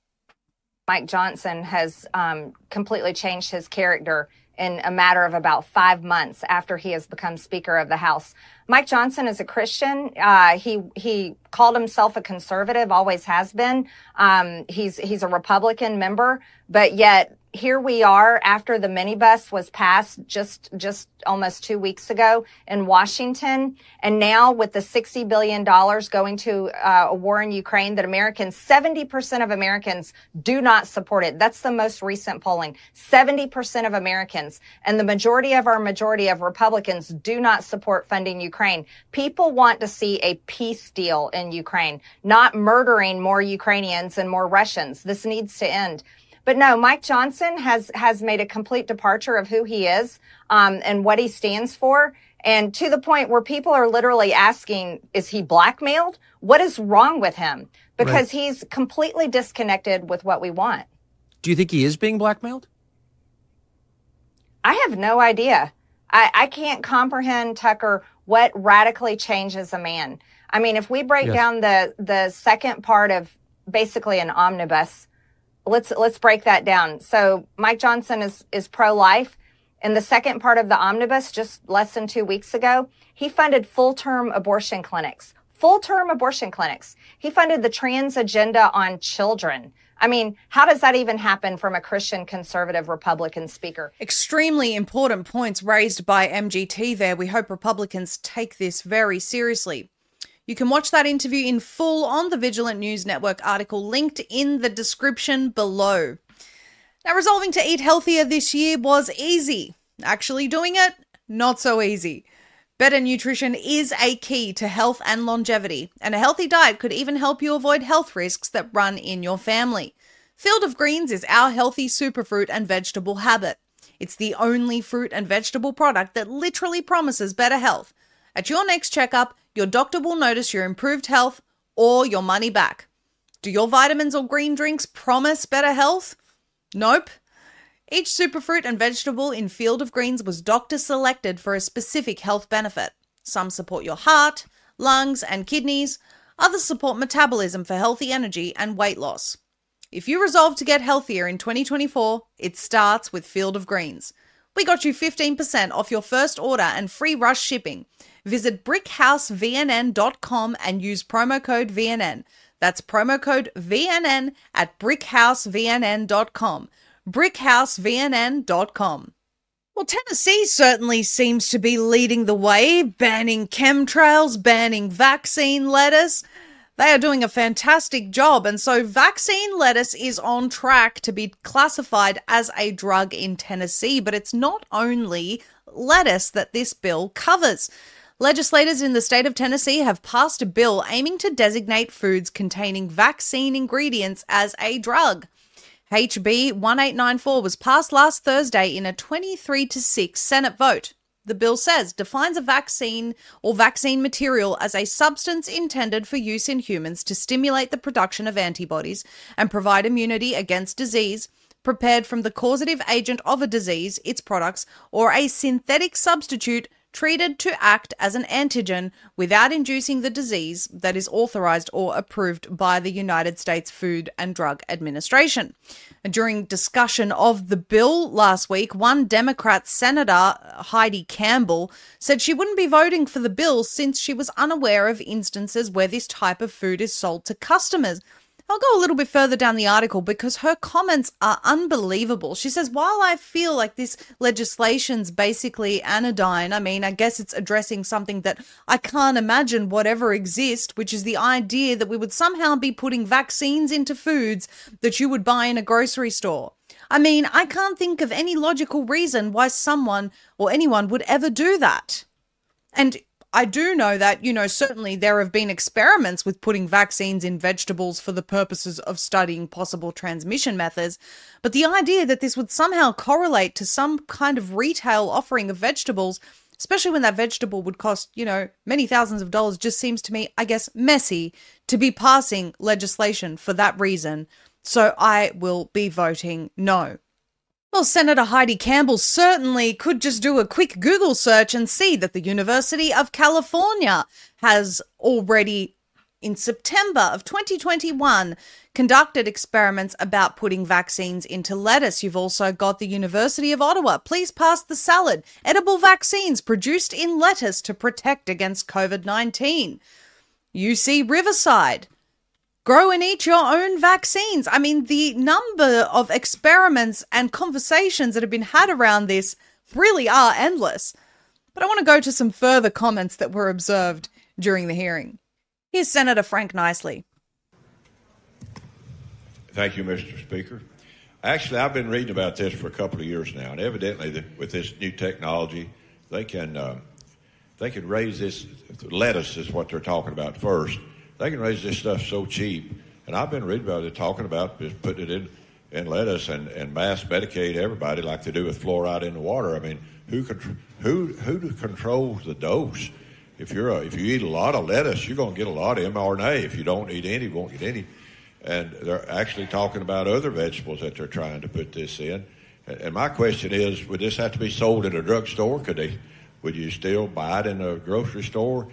Mike Johnson has um, completely changed his character in a matter of about five months after he has become Speaker of the House. Mike Johnson is a Christian. Uh, he he called himself a conservative, always has been. Um, he's he's a Republican member, but yet here we are after the minibus was passed just just almost two weeks ago in Washington, and now with the sixty billion dollars going to uh, a war in Ukraine that Americans, seventy percent of Americans do not support it. That's the most recent polling. seventy percent of Americans, and the majority of our majority of Republicans do not support funding Ukraine. People want to see a peace deal in Ukraine, not murdering more Ukrainians and more Russians. This needs to end. But no, Mike Johnson has has made a complete departure of who he is um, and what he stands for. And to the point where people are literally asking, is he blackmailed? What is wrong with him? Because right. He's completely disconnected with what we want. Do you think he is being blackmailed? I have no idea. I, I can't comprehend, Tucker, what radically changes a man. I mean, if we break yes. down the the second part of basically an omnibus, Let's let's break that down. So Mike Johnson is, is pro-life. In the second part of the omnibus, just less than two weeks ago, he funded full-term abortion clinics. Full-term abortion clinics. He funded the trans agenda on children. I mean, how does that even happen from a Christian conservative Republican speaker? Extremely important points raised by M G T there. We hope Republicans take this very seriously. You can watch that interview in full on the Vigilant News Network article linked in the description below. Now, resolving to eat healthier this year was easy. Actually doing it, not so easy. Better nutrition is a key to health and longevity, and a healthy diet could even help you avoid health risks that run in your family. Field of Greens is our healthy superfruit and vegetable habit. It's the only fruit and vegetable product that literally promises better health. At your next checkup, your doctor will notice your improved health or your money back. Do your vitamins or green drinks promise better health? Nope. Each superfruit and vegetable in Field of Greens was doctor selected for a specific health benefit. Some support your heart, lungs, and kidneys. Others support metabolism for healthy energy and weight loss. If you resolve to get healthier in twenty twenty-four, it starts with Field of Greens. We got you fifteen percent off your first order and free rush shipping. Visit brick house v n n dot com and use promo code V N N. That's promo code V N N at brick house v n n dot com. brick house v n n dot com. Well, Tennessee certainly seems to be leading the way, banning chemtrails, banning vaccine lettuce. They are doing a fantastic job, and so vaccine lettuce is on track to be classified as a drug in Tennessee, but it's not only lettuce that this bill covers. Legislators in the state of Tennessee have passed a bill aiming to designate foods containing vaccine ingredients as a drug. H B eighteen ninety-four was passed last Thursday in a twenty-three to six Senate vote. The bill says defines a vaccine or vaccine material as a substance intended for use in humans to stimulate the production of antibodies and provide immunity against disease, prepared from the causative agent of a disease, its products, or a synthetic substitute treated to act as an antigen without inducing the disease, that is authorized or approved by the United States Food and Drug Administration. During discussion of the bill last week, one Democrat Senator, Heidi Campbell, said she wouldn't be voting for the bill since she was unaware of instances where this type of food is sold to customers. I'll go a little bit further down the article because her comments are unbelievable. She says, while I feel like this legislation's basically anodyne, I mean, I guess it's addressing something that I can't imagine would ever exist, which is the idea that we would somehow be putting vaccines into foods that you would buy in a grocery store. I mean, I can't think of any logical reason why someone or anyone would ever do that. And I do know that, you know, certainly there have been experiments with putting vaccines in vegetables for the purposes of studying possible transmission methods, but the idea that this would somehow correlate to some kind of retail offering of vegetables, especially when that vegetable would cost, you know, many thousands of dollars, just seems to me, I guess, messy to be passing legislation for that reason. So I will be voting no. Well, Senator Heidi Campbell certainly could just do a quick Google search and see that the University of California has already, in September of twenty twenty-one, conducted experiments about putting vaccines into lettuce. You've also got the University of Ottawa. Please pass the salad. Edible vaccines produced in lettuce to protect against COVID nineteen. U C Riverside. Grow and eat your own vaccines. I mean, the number of experiments and conversations that have been had around this really are endless. But I want to go to some further comments that were observed during the hearing. Here's Senator Frank Niceley. Thank you, Mister Speaker. Actually, I've been reading about this for a couple of years now, and evidently the, with this new technology, they can uh, they can raise this, lettuce is what they're talking about first. They can raise this stuff so cheap, and I've been reading about it, talking about just putting it in, in lettuce and, and mass medicate everybody like they do with fluoride in the water. I mean, who contr- who who controls the dose? If you're a, if you eat a lot of lettuce, you're going to get a lot of mRNA. If you don't eat any, you won't get any. And they're actually talking about other vegetables that they're trying to put this in. And, and my question is, would this have to be sold at a drugstore? Could they? Would you still buy it in a grocery store?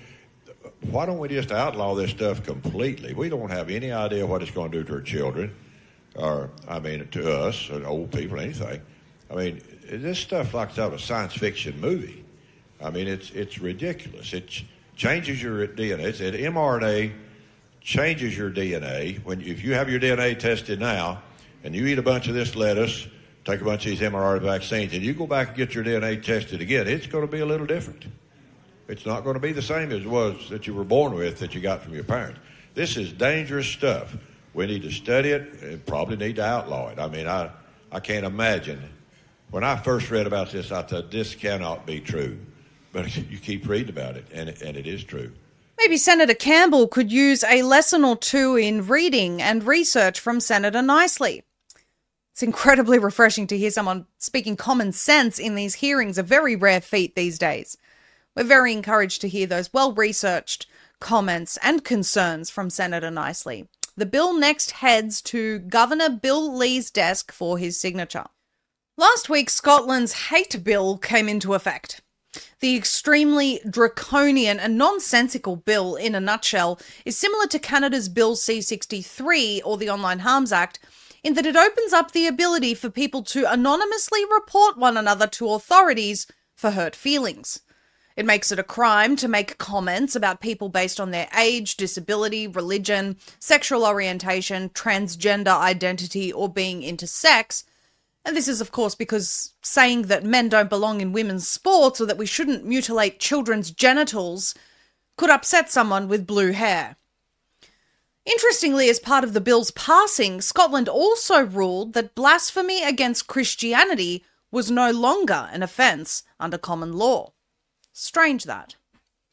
Why don't we just outlaw this stuff completely? We don't have any idea what it's going to do to our children, or, I mean, to us, or old people, anything. I mean, this stuff like out of a science fiction movie. I mean, it's it's ridiculous. It changes your D N A. It's an mRNA changes your D N A. When if you have your D N A tested now, and you eat a bunch of this lettuce, take a bunch of these mRNA vaccines, and you go back and get your D N A tested again, it's going to be a little different. It's not going to be the same as it was that you were born with, that you got from your parents. This is dangerous stuff. We need to study it and probably need to outlaw it. I mean, I, I can't imagine. When I first read about this, I thought, this cannot be true. But you keep reading about it, and, and it is true. Maybe Senator Campbell could use a lesson or two in reading and research from Senator Niceley. It's incredibly refreshing to hear someone speaking common sense in these hearings, a very rare feat these days. We're very encouraged to hear those well-researched comments and concerns from Senator Niceley. The bill next heads to Governor Bill Lee's desk for his signature. Last week, Scotland's hate bill came into effect. The extremely draconian and nonsensical bill, in a nutshell, is similar to Canada's Bill C sixty-three, or the Online Harms Act, in that it opens up the ability for people to anonymously report one another to authorities for hurt feelings. It makes it a crime to make comments about people based on their age, disability, religion, sexual orientation, transgender identity, or being intersex. And this is, of course, because saying that men don't belong in women's sports or that we shouldn't mutilate children's genitals could upset someone with blue hair. Interestingly, as part of the bill's passing, Scotland also ruled that blasphemy against Christianity was no longer an offence under common law. Strange that.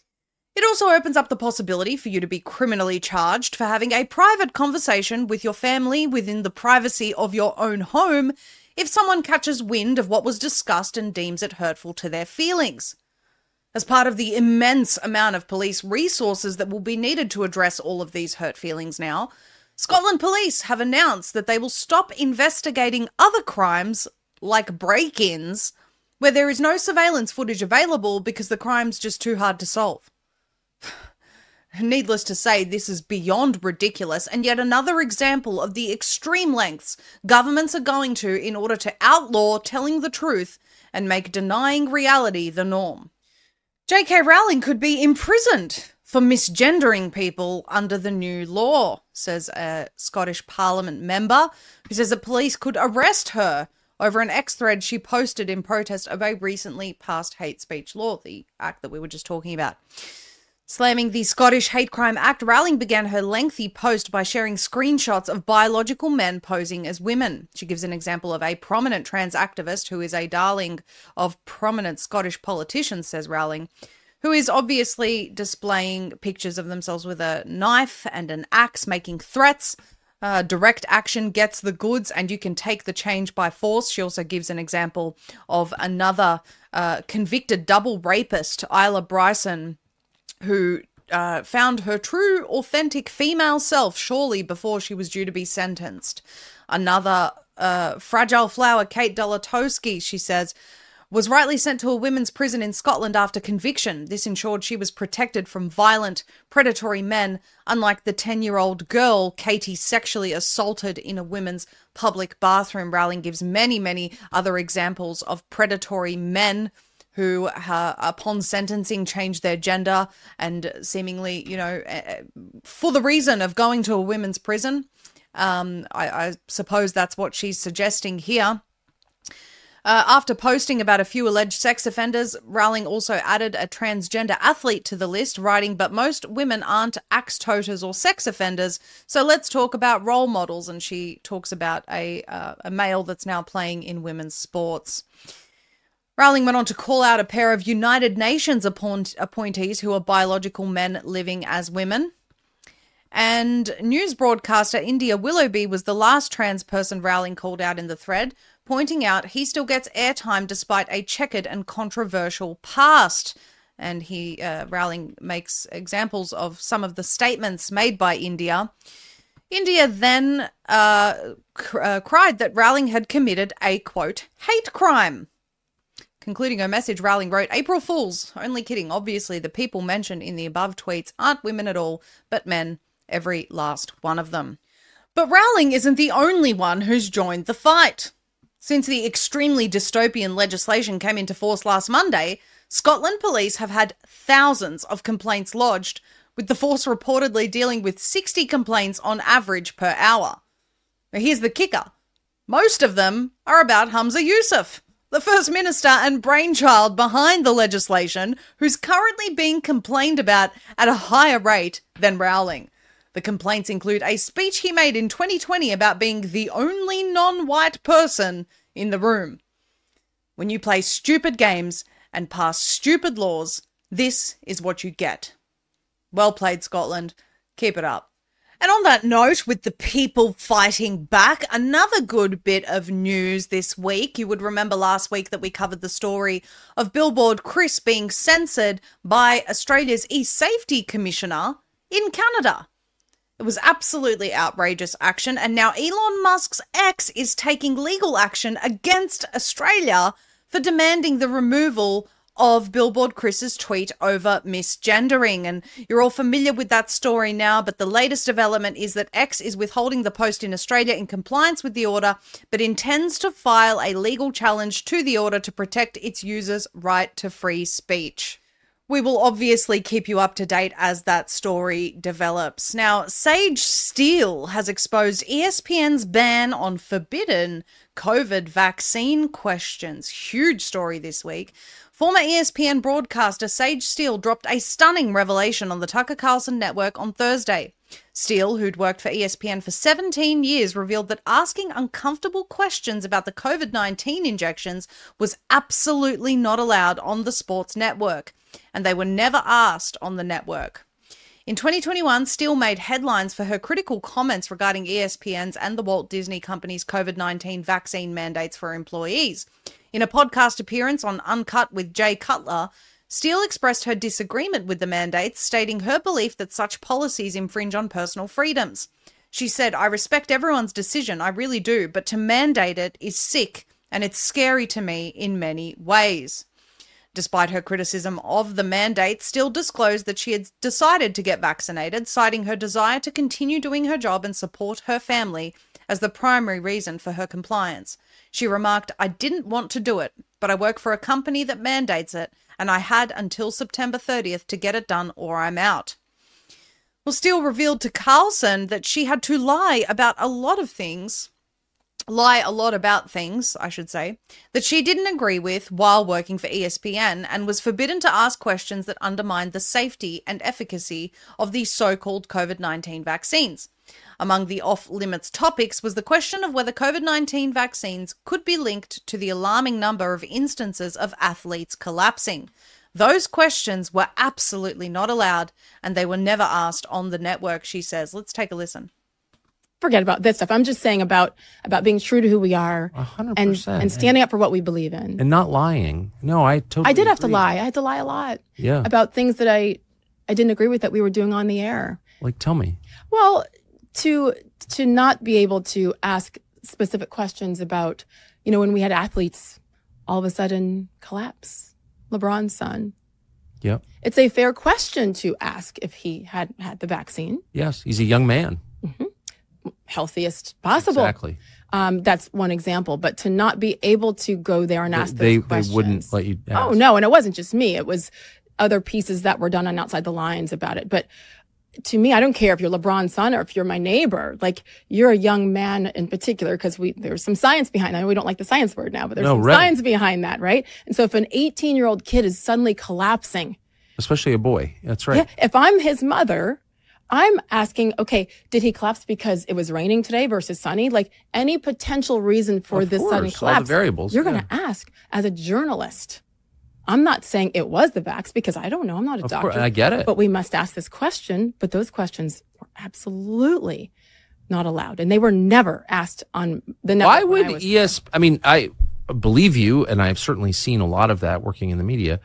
It also opens up the possibility for you to be criminally charged for having a private conversation with your family within the privacy of your own home if someone catches wind of what was discussed and deems it hurtful to their feelings. As part of the immense amount of police resources that will be needed to address all of these hurt feelings now, Scotland Police have announced that they will stop investigating other crimes like break-ins where there is no surveillance footage available because the crime's just too hard to solve. Needless to say, this is beyond ridiculous and yet another example of the extreme lengths governments are going to in order to outlaw telling the truth and make denying reality the norm. J K Rowling could be imprisoned for misgendering people under the new law, says a Scottish Parliament member who says that police could arrest her over an X thread she posted in protest of a recently passed hate speech law, the act that we were just talking about. Slamming the Scottish Hate Crime Act, Rowling began her lengthy post by sharing screenshots of biological men posing as women. She gives an example of a prominent trans activist who is a darling of prominent Scottish politicians, says Rowling, who is obviously displaying pictures of themselves with a knife and an axe, making threats. Uh, direct action gets the goods and you can take the change by force. She also gives an example of another uh, convicted double rapist, Isla Bryson, who uh, found her true, authentic female self surely before she was due to be sentenced. Another uh, fragile flower, Kate Delatowski, she says, was rightly sent to a women's prison in Scotland after conviction. This ensured she was protected from violent, predatory men, unlike the ten-year-old girl Katie sexually assaulted in a women's public bathroom. Rowling gives many, many other examples of predatory men who, uh, upon sentencing, changed their gender and seemingly, you know, uh, for the reason of going to a women's prison. Um, I, I suppose that's what she's suggesting here. Uh, after posting about a few alleged sex offenders, Rowling also added a transgender athlete to the list, writing, "But most women aren't axe toters or sex offenders, so let's talk about role models." And she talks about a, uh, a male that's now playing in women's sports. Rowling went on to call out a pair of United Nations appoint- appointees who are biological men living as women. And news broadcaster India Willoughby was the last trans person Rowling called out in the thread, pointing out he still gets airtime despite a checkered and controversial past. And he, uh, Rowling makes examples of some of the statements made by India. India then uh, cr- uh, cried that Rowling had committed a, quote, hate crime. Concluding her message, Rowling wrote, "April Fools. Only kidding. Obviously, the people mentioned in the above tweets aren't women at all, but men, every last one of them." But Rowling isn't the only one who's joined the fight. Since the extremely dystopian legislation came into force last Monday, Scotland Police have had thousands of complaints lodged, with the force reportedly dealing with sixty complaints on average per hour. Now here's the kicker. Most of them are about Humza Yousaf, the First Minister and brainchild behind the legislation, who's currently being complained about at a higher rate than Rowling. The complaints include a speech he made in twenty twenty about being the only non-white person in the room. When you play stupid games and pass stupid laws, this is what you get. Well played, Scotland. Keep it up. And on that note, with the people fighting back, another good bit of news this week. You would remember last week that we covered the story of Billboard Chris being censored by Australia's e-safety commissioner in Canada. It was absolutely outrageous action, and now Elon Musk's X is taking legal action against Australia for demanding the removal of Billboard Chris's tweet over misgendering. And you're all familiar with that story now, but the latest development is that X is withholding the post in Australia in compliance with the order, but intends to file a legal challenge to the order to protect its users' right to free speech. We will obviously keep you up to date as that story develops. Now, Sage Steele has exposed E S P N's ban on forbidden COVID vaccine questions. Huge story this week. Former E S P N broadcaster Sage Steele dropped a stunning revelation on the Tucker Carlson network on Thursday. Steele, who'd worked for E S P N for seventeen years, revealed that asking uncomfortable questions about the COVID nineteen injections was absolutely not allowed on the sports network, and they were never asked on the network. In twenty twenty-one, Steele made headlines for her critical comments regarding E S P N's and the Walt Disney Company's COVID nineteen vaccine mandates for employees. In a podcast appearance on Uncut with Jay Cutler, Steele expressed her disagreement with the mandates, stating her belief that such policies infringe on personal freedoms. She said, "I respect everyone's decision, I really do, but to mandate it is sick, and it's scary to me in many ways." Despite her criticism of the mandate, Steele disclosed that she had decided to get vaccinated, citing her desire to continue doing her job and support her family as the primary reason for her compliance. She remarked, "I didn't want to do it, but I work for a company that mandates it, and I had until September thirtieth to get it done or I'm out." Well, Steele revealed to Carlson that she had to lie about a lot of things, lie a lot about things, I should say, that she didn't agree with while working for E S P N, and was forbidden to ask questions that undermined the safety and efficacy of these so-called COVID nineteen vaccines. Among the off-limits topics was the question of whether COVID nineteen vaccines could be linked to the alarming number of instances of athletes collapsing. Those questions were absolutely not allowed, and they were never asked on the network, she says. Let's take a listen. Forget about this stuff. I'm just saying about about being true to who we are one hundred and percent. and standing up for what we believe in. And not lying. No, I totally I did have agree. to lie. I had to lie a lot. Yeah. About things that I I didn't agree with that we were doing on the air. Like, tell me. Well, to to not be able to ask specific questions about, you know, when we had athletes all of a sudden collapse, LeBron's son. Yep. It's a fair question to ask if he had had the vaccine. Yes, he's a young man. Mm-hmm. Healthiest possible. Exactly. Um, that's one example. But to not be able to go there and ask They, those they questions. wouldn't let you ask. Oh, no. And it wasn't just me. It was other pieces that were done on Outside the Lines about it. But to me, I don't care if you're LeBron's son or if you're my neighbor. Like, you're a young man in particular, because we there's some science behind that. We don't like the science word now, but there's No, some right. science behind that, right? And so if an eighteen-year-old kid is suddenly collapsing, Especially a boy. That's right. yeah, if I'm his mother, I'm asking, okay, did he collapse because it was raining today versus sunny? Like, any potential reason for Of this course, sudden all the collapse, variables, you're yeah. going to ask as a journalist. I'm not saying it was the vax because I don't know. I'm not a Of doctor. course, I get it. But we must ask this question. But those questions were absolutely not allowed. And they were never asked on the network. Why when I would was E S P N, I mean, I believe you, and I've certainly seen a lot of that working in the media,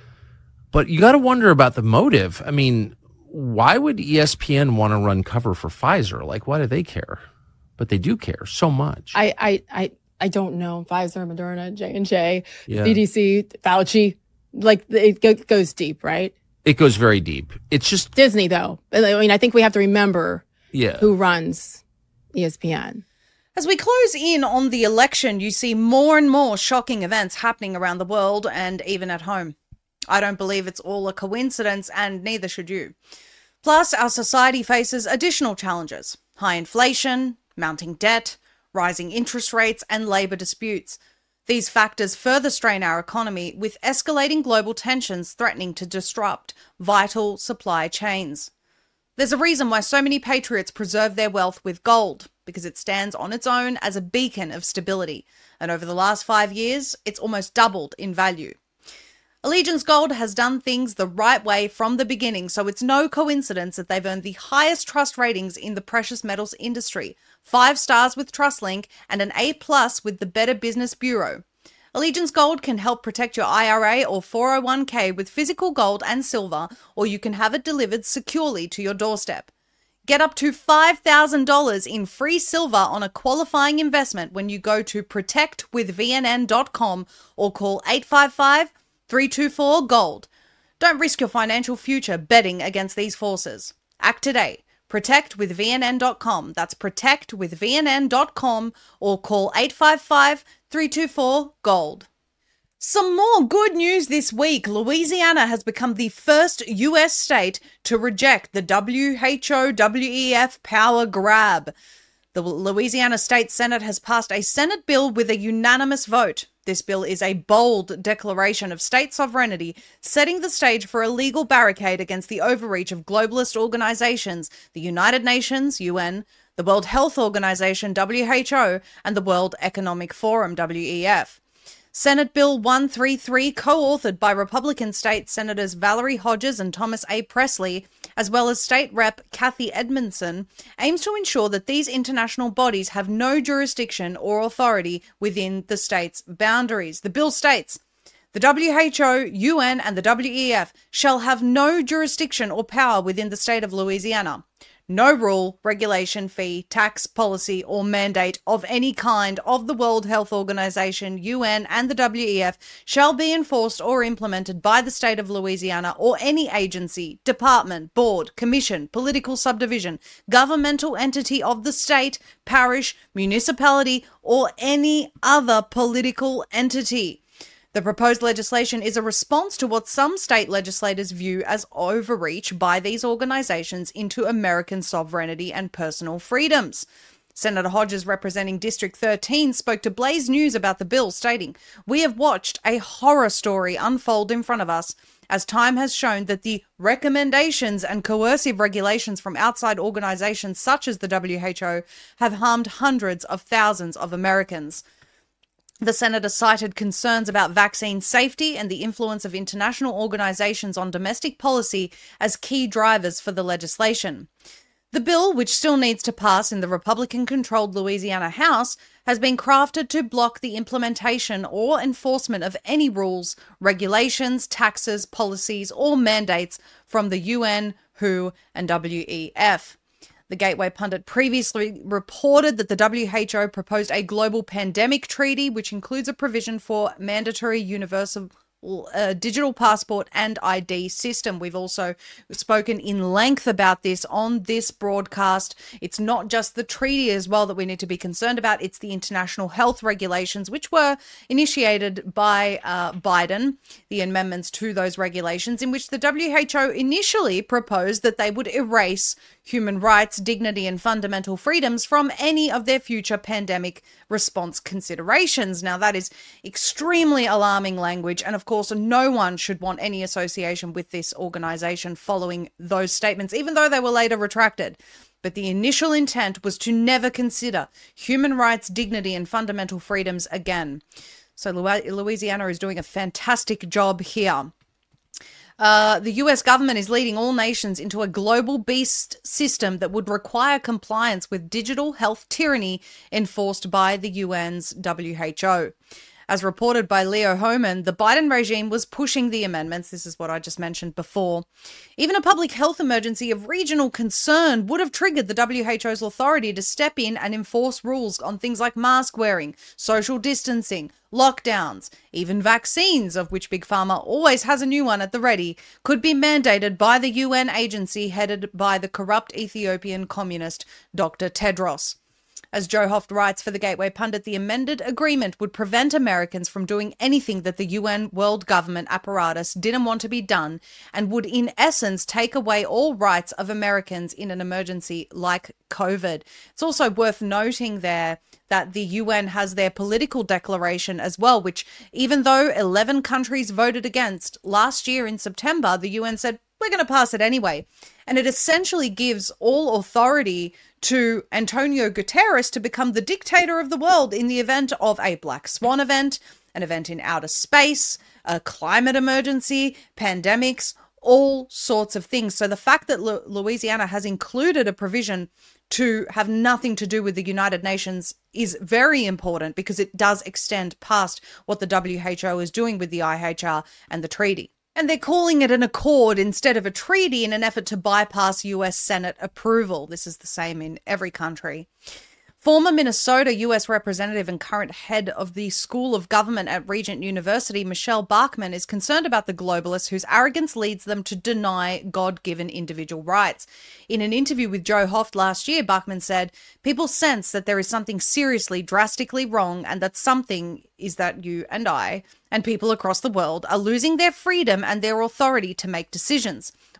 but you got to wonder about the motive. I mean, why would E S P N want to run cover for Pfizer? Like, why do they care? But they do care so much. I, I, I, I don't know. Pfizer, Moderna, J and J, Yeah. C D C, Fauci, like it go- goes deep, right? It goes very deep. It's just, Disney, though. I mean, I think we have to remember yeah. who runs E S P N. As we close in on the election, you see more and more shocking events happening around the world and even at home. I don't believe it's all a coincidence, and neither should you. Plus, our society faces additional challenges: high inflation, mounting debt, rising interest rates, and labour disputes. These factors further strain our economy, with escalating global tensions threatening to disrupt vital supply chains. There's a reason why so many patriots preserve their wealth with gold, because it stands on its own as a beacon of stability. And over the last five years, it's almost doubled in value. Allegiance Gold has done things the right way from the beginning, so it's no coincidence that they've earned the highest trust ratings in the precious metals industry, five stars with TrustLink and an A plus with the Better Business Bureau. Allegiance Gold can help protect your I R A or four oh one k with physical gold and silver, or you can have it delivered securely to your doorstep. Get up to five thousand dollars in free silver on a qualifying investment when you go to protect with v n n dot com or call eight five five, three two four, gold. Don't risk your financial future betting against these forces. Act today. protect with v n n dot com. That's protect with v n n dot com or call eight five five, three two four, gold. Some more good news this week. Louisiana has become the first U S state to reject the W H O W E F power grab. The Louisiana State Senate has passed a Senate bill with a unanimous vote. This bill is a bold declaration of state sovereignty, setting the stage for a legal barricade against the overreach of globalist organizations, the United Nations, U N, the World Health Organization, W H O, and the World Economic Forum, W E F. Senate Bill one thirty-three, co-authored by Republican State Senators Valerie Hodges and Thomas A. Presley, as well as State Rep Kathy Edmondson, aims to ensure that these international bodies have no jurisdiction or authority within the state's boundaries. The bill states, the W H O, U N, and the W E F shall have no jurisdiction or power within the state of Louisiana. No rule, regulation, fee, tax, policy, or mandate of any kind of the World Health Organization, U N, and the W E F shall be enforced or implemented by the state of Louisiana or any agency, department, board, commission, political subdivision, governmental entity of the state, parish, municipality, or any other political entity. The proposed legislation is a response to what some state legislators view as overreach by these organizations into American sovereignty and personal freedoms. Senator Hodges, representing District thirteen, spoke to Blaze News about the bill, stating, "We have watched a horror story unfold in front of us, as time has shown that the recommendations and coercive regulations from outside organizations such as the W H O have harmed hundreds of thousands of Americans." The senator cited concerns about vaccine safety and the influence of international organizations on domestic policy as key drivers for the legislation. The bill, which still needs to pass in the Republican-controlled Louisiana House, has been crafted to block the implementation or enforcement of any rules, regulations, taxes, policies, or mandates from the U N, W H O, and W E F. The Gateway Pundit previously reported that the W H O proposed a global pandemic treaty, which includes a provision for mandatory universal uh, digital passport and I D system. We've also spoken in length about this on this broadcast. It's not just the treaty as well that we need to be concerned about. It's the international health regulations, which were initiated by uh, Biden, the amendments to those regulations, in which the W H O initially proposed that they would erase human rights, dignity, and fundamental freedoms from any of their future pandemic response considerations. Now, that is extremely alarming language, and of course, no one should want any association with this organization following those statements, even though they were later retracted. But the initial intent was to never consider human rights, dignity, and fundamental freedoms again. So Louisiana is doing a fantastic job here. Uh, the U S government is leading all nations into a global beast system that would require compliance with digital health tyranny enforced by the U N's W H O. As reported by Leo Hohmann, the Biden regime was pushing the amendments. This is what I just mentioned before. Even a public health emergency of regional concern would have triggered the W H O's authority to step in and enforce rules on things like mask wearing, social distancing, lockdowns, even vaccines, of which Big Pharma always has a new one at the ready, could be mandated by the U N agency headed by the corrupt Ethiopian communist Doctor Tedros. As Joe Hoft writes for the Gateway Pundit, the amended agreement would prevent Americans from doing anything that the U N world government apparatus didn't want to be done, and would in essence take away all rights of Americans in an emergency like COVID. It's also worth noting there that the U N has their political declaration as well, which even though eleven countries voted against, last year in September, the U N said, we're going to pass it anyway. And it essentially gives all authority to Antonio Guterres to become the dictator of the world in the event of a black swan event, an event in outer space, a climate emergency, pandemics, all sorts of things. So the fact that Lu- Louisiana has included a provision to have nothing to do with the United Nations is very important, because it does extend past what the W H O is doing with the I H R and the treaty. And they're calling it an accord instead of a treaty in an effort to bypass U S Senate approval. This is the same in every country. Former Minnesota U S Representative and current head of the School of Government at Regent University, Michelle Bachmann, is concerned about the globalists whose arrogance leads them to deny God-given individual rights. In an interview with Joe Hoft last year, Bachmann said, "People sense that there is something seriously, drastically wrong, and that something is that you and I and people across the world are losing their freedom and their authority to make decisions.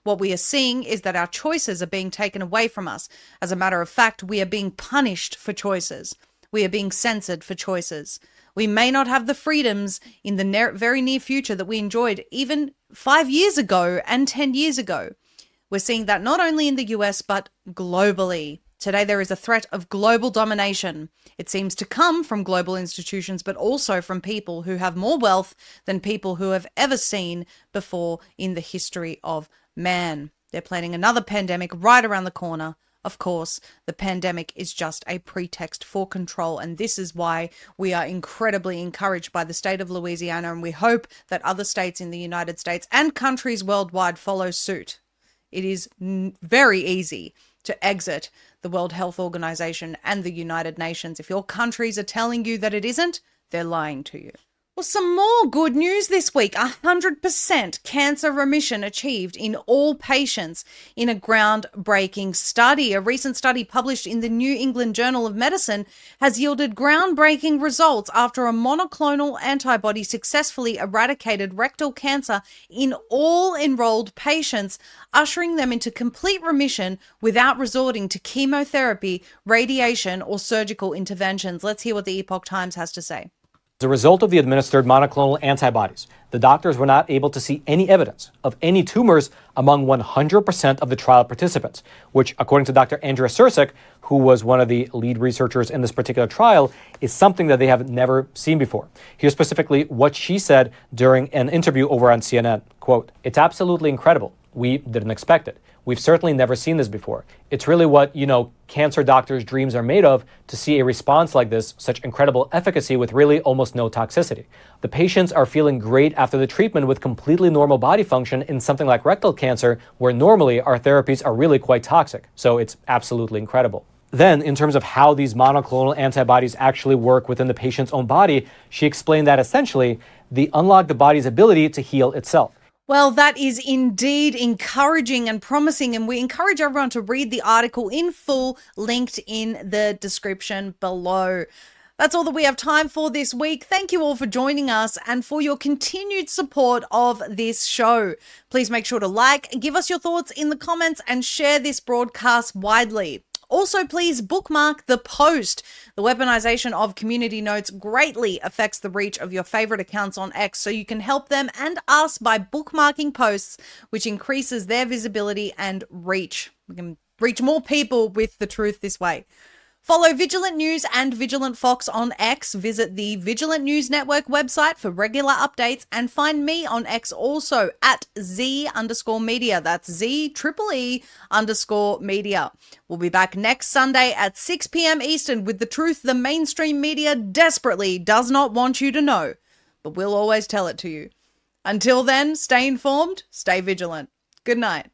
What we are seeing is that our choices are being taken away from us. As a matter of fact, we are being punished for choices. We are being censored for choices. We may not have the freedoms in the ne- very near future that we enjoyed even five years ago and ten years ago. We're seeing that not only in the U S, but globally. Today, there is a threat of global domination. It seems to come from global institutions, but also from people who have more wealth than people who have ever seen before in the history of man. They're planning another pandemic right around the corner. Of course, the pandemic is just a pretext for control, and this is why we are incredibly encouraged by the state of Louisiana, and we hope that other states in the United States and countries worldwide follow suit. It is n- very easy to exit the World Health Organization and the United Nations. If your countries are telling you that it isn't, they're lying to you. Well, some more good news this week. one hundred percent cancer remission achieved in all patients in a groundbreaking study. A recent study published in the New England Journal of Medicine has yielded groundbreaking results after a monoclonal antibody successfully eradicated rectal cancer in all enrolled patients, ushering them into complete remission without resorting to chemotherapy, radiation, or surgical interventions. Let's hear what the Epoch Times has to say. As a result of the administered monoclonal antibodies, the doctors were not able to see any evidence of any tumors among one hundred percent of the trial participants, which, according to Doctor Andrea Sursik, who was one of the lead researchers in this particular trial, is something that they have never seen before. Here's specifically what she said during an interview over on C N N. Quote, "It's absolutely incredible. We didn't expect it. We've certainly never seen this before. It's really what, you know, cancer doctors' dreams are made of, to see a response like this, such incredible efficacy with really almost no toxicity. The patients are feeling great after the treatment with completely normal body function in something like rectal cancer, where normally our therapies are really quite toxic. So it's absolutely incredible." Then, in terms of how these monoclonal antibodies actually work within the patient's own body, she explained that essentially they unlock the body's ability to heal itself. Well, that is indeed encouraging and promising, and we encourage everyone to read the article in full, linked in the description below. That's all that we have time for this week. Thank you all for joining us and for your continued support of this show. Please make sure to like, give us your thoughts in the comments, and share this broadcast widely. Also, please bookmark The Post. The weaponization of community notes greatly affects the reach of your favorite accounts on X, so you can help them and us by bookmarking posts, which increases their visibility and reach. We can reach more people with the truth this way. Follow Vigilant News and Vigilant Fox on X. Visit the Vigilant News Network website for regular updates, and find me on X also at Z underscore media. That's Z triple E underscore media. We'll be back next Sunday at six p.m. Eastern with the truth the mainstream media desperately does not want you to know, but we'll always tell it to you. Until then, stay informed, stay vigilant. Good night.